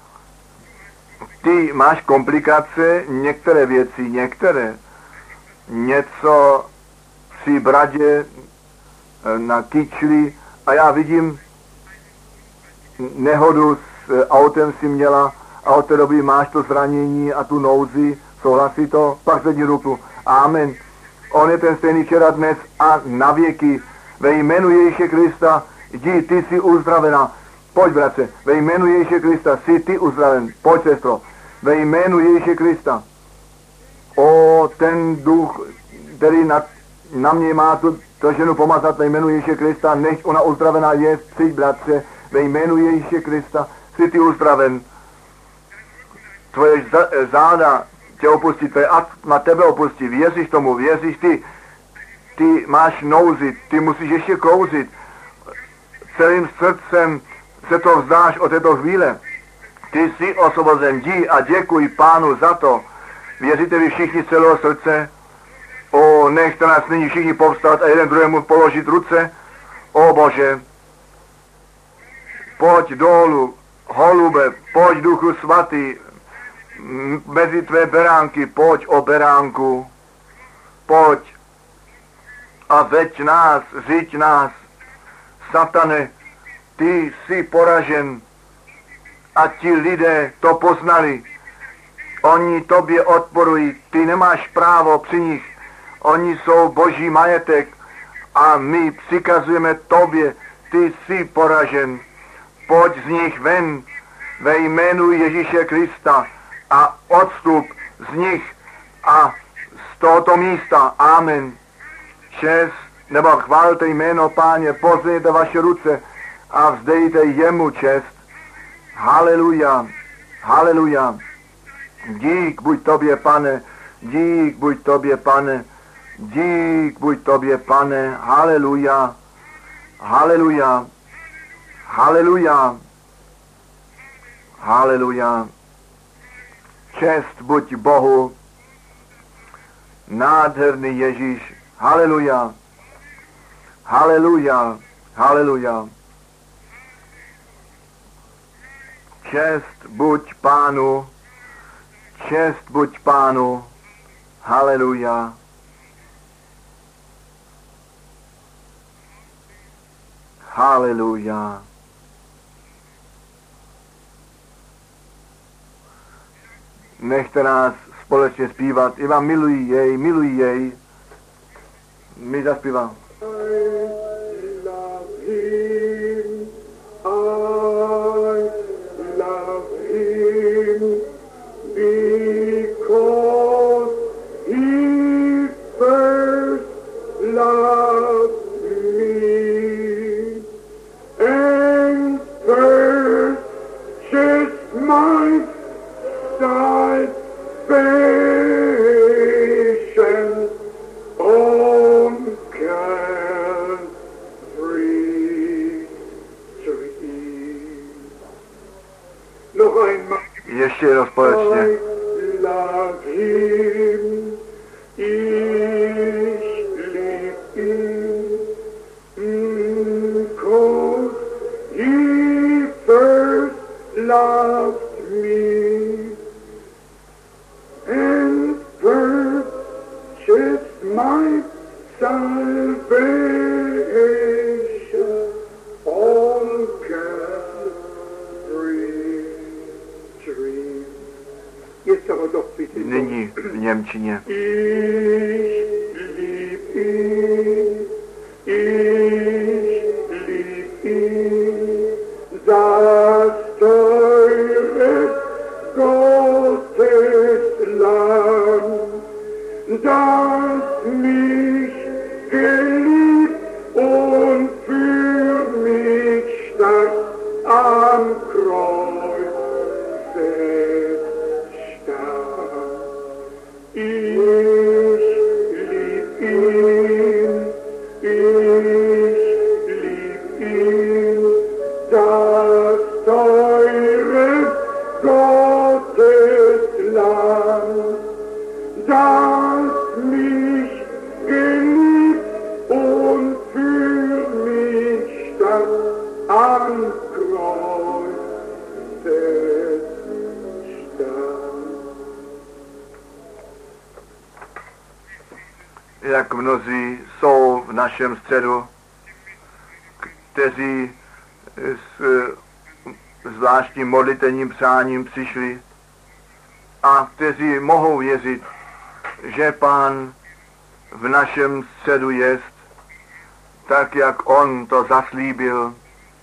Ty máš komplikace, některé věci, některé. Něco si bradě na kyčli a já vidím nehodu s autem si měla a od té doby máš to zranění a tu nouzi, souhlasí to? Pak zvedni ruku. Amen. On je ten stejný včera, dnes a na věky. Ve jménu Ježíše Krista, jdi, ty jsi uzdravena. Pojď, bratře, ve jménu Ježíše Krista, jsi ty uzdraven. Pojď, sestro, ve jménu Ježíše Krista. O, ten duch, který na, na mě má tu, tu ženu pomazat ve jménu Ježíše Krista, nech ona uzdravená je, přijď, bratře, ve jménu Ježíše Krista, jsi ty uzdraven. Tvoje záda tě opustí, tvoje atma tebe opustí, věříš tomu, věříš ty, ty máš nouzi, ty musíš ještě kouřit, celým srdcem se to vzdáš od této chvíle, ty jsi osvobozen, jdi a děkuj Pánu za to. Věříte vy všichni celého srdce? O, nechte nás nyní všichni povstat a jeden druhému položit ruce. O Bože, pojď dolů, holube, pojď Duchu Svatý, mezi tvé beránky, pojď o beránku, pojď a veď nás, řiď nás. Satane, ty jsi poražen a ti lidé to poznali. Oni tobě odporují, ty nemáš právo při nich. Oni jsou boží majetek a my přikazujeme tobě, ty jsi poražen. Pojď z nich ven ve jménu Ježíše Krista a odstup z nich a z tohoto místa. Amen. Čest, nebo chválte jméno Páně, pozvějte vaše ruce a vzdejte jemu čest. Haleluja, haleluja. Dík buď tobě, Pane, dík buď tobě, Pane, dík buď tobě, Pane, haleluja, haleluja, haleluja, haleluja. Čest buď Bohu, nádherný Ježíš, haleluja, haleluja, haleluja. Čest buď Pánu, čest buď Pánu, haleluja. Haleluja. Nechte nás společně zpívat. I vám miluji jej, miluji jej. My zaspíváme. Because he first loved me and purchased my salvation. Oh, Ještě jednou společně. Lag ihm, ich lieb ihn, 'cause he first loved me and purchased my salvation on Calvary's tree. Jetzt aber doch bitte. Nyní v němčině. Ich lieb ihn, ich lieb ihn, das teure Gottesland, das mich geliebt und für mich starb am Kreuze starb. Ich lieb ihn, ich lieb ihn, das teure Gottesland, das mich geliebt und für mich starb am Kreuze starb. Jak mnozí jsou v našem středu, kteří s zvláštním modlitevním přáním přišli a kteří mohou věřit, že Pán v našem středu jest, tak jak on to zaslíbil,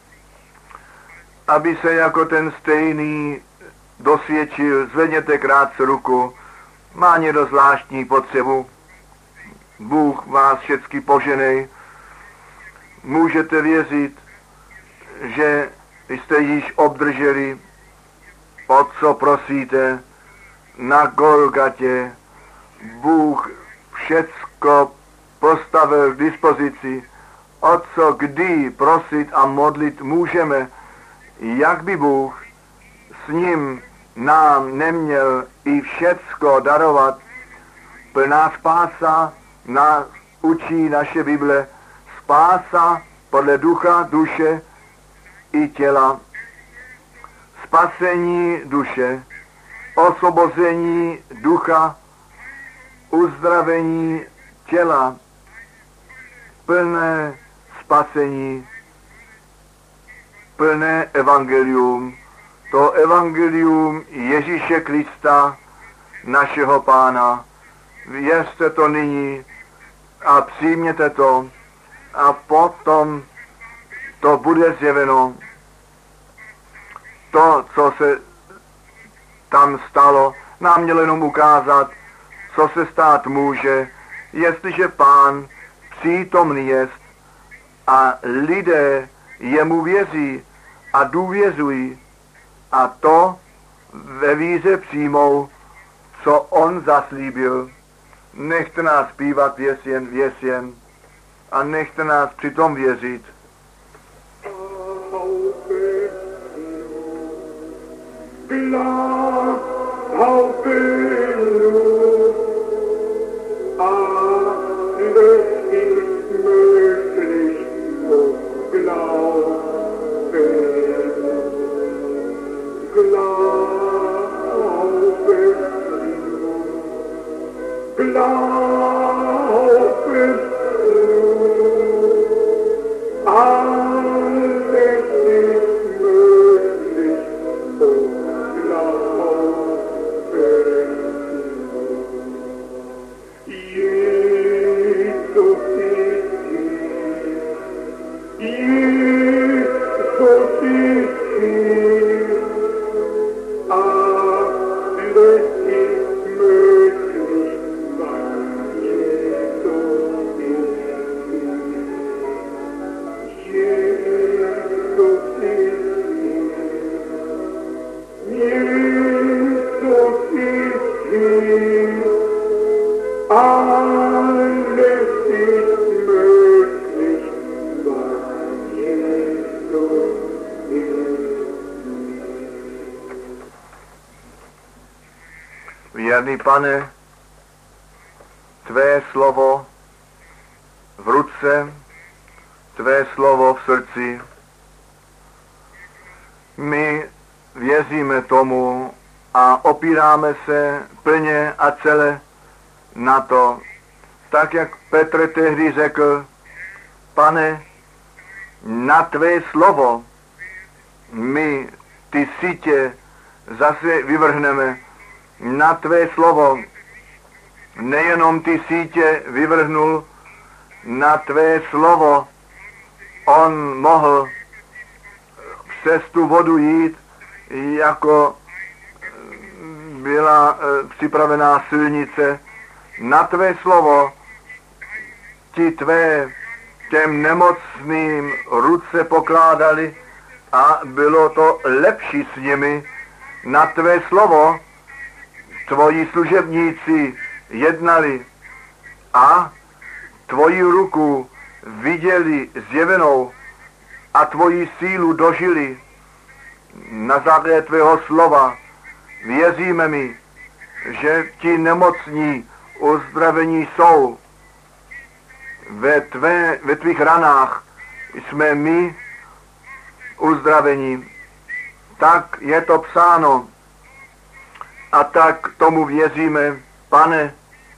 aby se jako ten stejný dosvědčil. Zvedněte krátce ruku, má někdo zvláštní potřebu, Bůh vás všechny poženej, můžete věřit, že jste již obdrželi, o co prosíte, na Golgatě. Bůh všecko postavil k dispozici, o co kdy prosit a modlit můžeme, jak by Bůh s ním nám neměl i všecko darovat. Plná spása nás učí naše Bible, spása podle ducha, duše i těla, spasení duše, osvobození ducha, uzdravení těla, plné spasení, plné evangelium, to evangelium Ježíše Krista, našeho Pána. Věřte to nyní a přijměte to a potom to bude zjeveno. To, co se tam stalo, nám mělo jenom ukázat, co se stát může, jestliže Pán přítomný jest a lidé jemu věří a důvěřují a to ve víře přijmou, co on zaslíbil. Nechte nás zpívat věsjen, věsjen a nechte nás přitom věřit. Glaub, haufe nur, alles ist möglich, oh glaube, glaube nur, glaube nur, alles ist möglich, oh glaube. Věrný Pane, tvé slovo v ruce, tvé slovo v srdci. My věříme tomu a opíráme se plně a celé na to, tak jak Petr tehdy řekl, Pane, na tvé slovo my ty sítě zase vyvrhneme. Na tvé slovo nejenom ty sítě vyvrhnul, na tvé slovo on mohl přes tu vodu jít, jako byla e, připravená silnice. Na tvé slovo ti tvé těm nemocným ruce pokládali a bylo to lepší s nimi. Na tvé slovo tvoji služebníci jednali a tvoji ruku viděli zjevenou a tvoji sílu dožili. Na základě tvého slova věříme mi, že ti nemocní uzdravení jsou. Ve, tvé, ve tvých ranách jsme my uzdravení. Tak je to psáno a tak tomu věříme. Pane,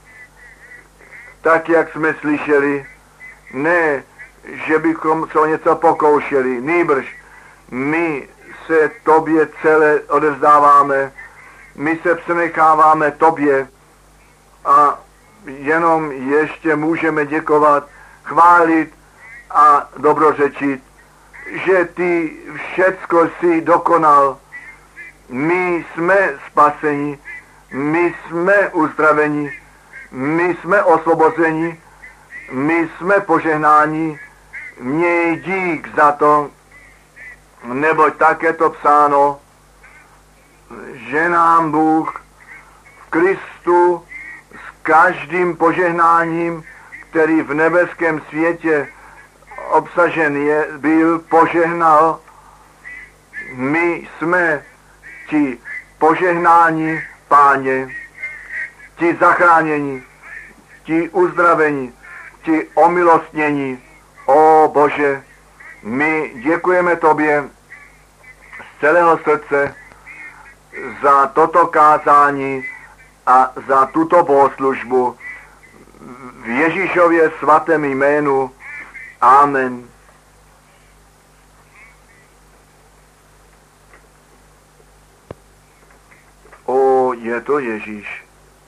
tak jak jsme slyšeli, ne, že bychom se o něco pokoušeli, nýbrž my se tobě celé odevzdáváme, my se přenecháváme tobě a jenom ještě můžeme děkovat, chválit a dobrořečit, že ty všecko jsi dokonal. My jsme spaseni, my jsme uzdraveni, my jsme osvobozeni, my jsme požehnáni. Měj dík za to, neboť tak je to psáno, že nám Bůh v Kristu s každým požehnáním, který v nebeském světě obsažen je, byl, požehnal. My jsme ti požehnáni, Páně, ti zachráněni, ti uzdraveni, ti omilostněni. O Bože, my děkujeme tobě z celého srdce za toto kázání a za tuto bohoslužbu v Ježíšově svatém jménu. Amen. O, je to Ježíš.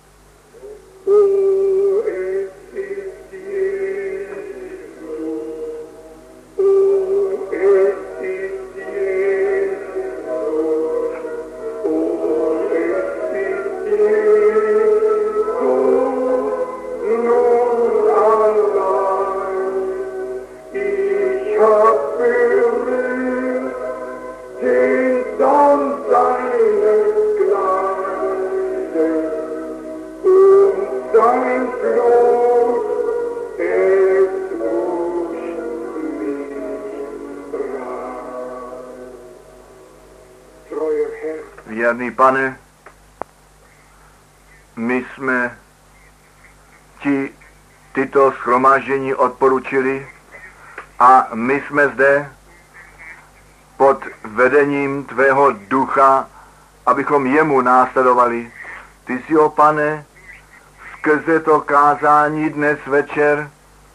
Věrný Pane, my jsme ti tyto shromáždění odporučili a my jsme zde pod vedením tvého ducha, abychom jemu následovali. Ty jsi, o Pane, skrze to kázání dnes večer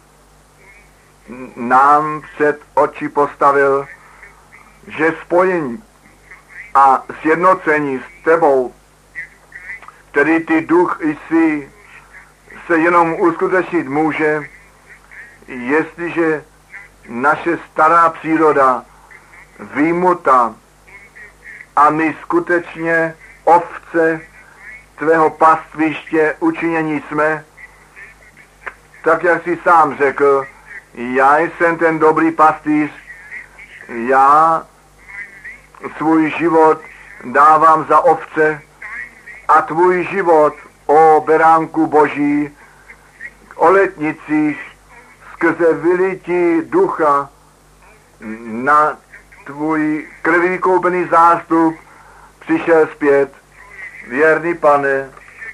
nám před oči postavil, že spojení a sjednocení s tebou, který ty duch jsi, se jenom uskutečnit může, jestliže naše stará příroda vymuta a my skutečně ovce tvého pastviště učinění jsme, tak jak jsi sám řekl, já jsem ten dobrý pastýř, já svůj život dávám za ovce a tvůj život, o beránku Boží, o letnicích, skrze vylití ducha na tvůj krví koupený zástup přišel zpět. Věrný Pane,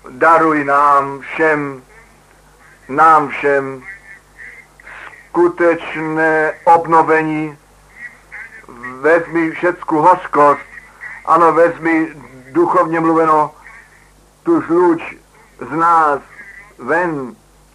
daruj nám všem, nám všem skutečné obnovení. Vezmi všecku hořkost, ano, vezmi duchovně mluveno tu žluč z nás ven,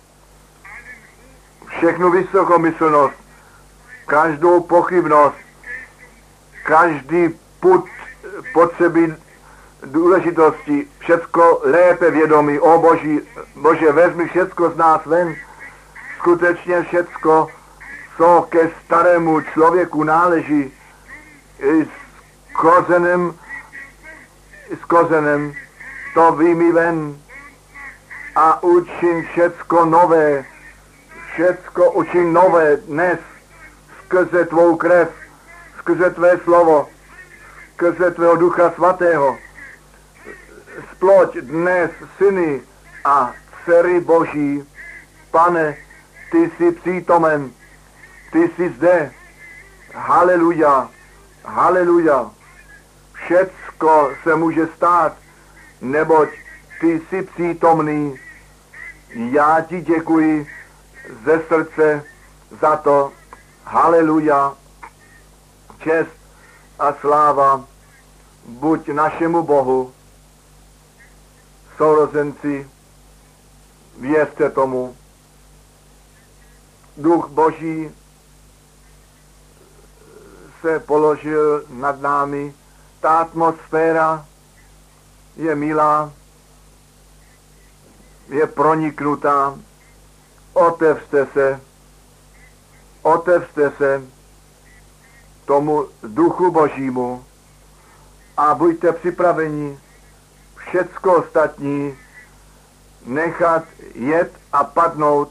všechnu vysokomyslnost, každou pochybnost, každý pud potřeby důležitosti, všecko lépe vědomí. O Boží, Bože, vezmi všecko z nás ven, skutečně všecko, co ke starému člověku náleží, i s kořenem, s kořenem, to vyjmi ven a učin všecko nové, všecko učin nové dnes, skrze tvou krev, skrze tvé slovo, skrze tvého Ducha Svatého. Sploď dnes syny a dcery Boží. Pane, ty jsi přítomen, ty jsi zde. Haleluja, haleluja. Všecko se může stát, neboť ty jsi přítomný. Já ti děkuji ze srdce za to. Haleluja. Čest a sláva buď našemu Bohu. Sourozenci, věřte tomu. Duch Boží se položil nad námi. Ta atmosféra je milá, je proniknutá. Otevřte se, otevřte se tomu Duchu Božímu a buďte připraveni všecko ostatní nechat jet a padnout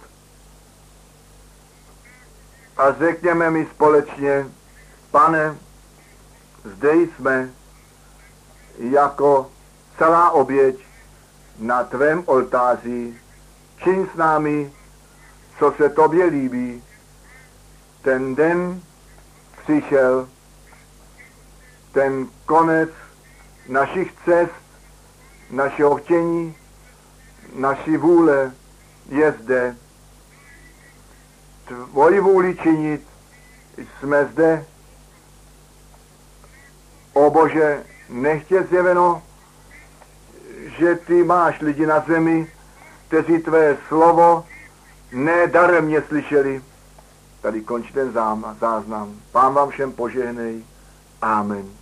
a řekněme mi společně: Pane, zde jsme jako celá oběť na tvém oltáři, čiň s námi, co se tobě líbí. Ten den přišel, ten konec našich cest, našeho chtění, naší vůle je zde. Tvoji vůli činit jsme zde. O Bože, nechtě zjeveno, že ty máš lidi na zemi, kteří tvé slovo nedaremně slyšeli. Tady končí ten záznam. Pán vám všem požehnej. Amen.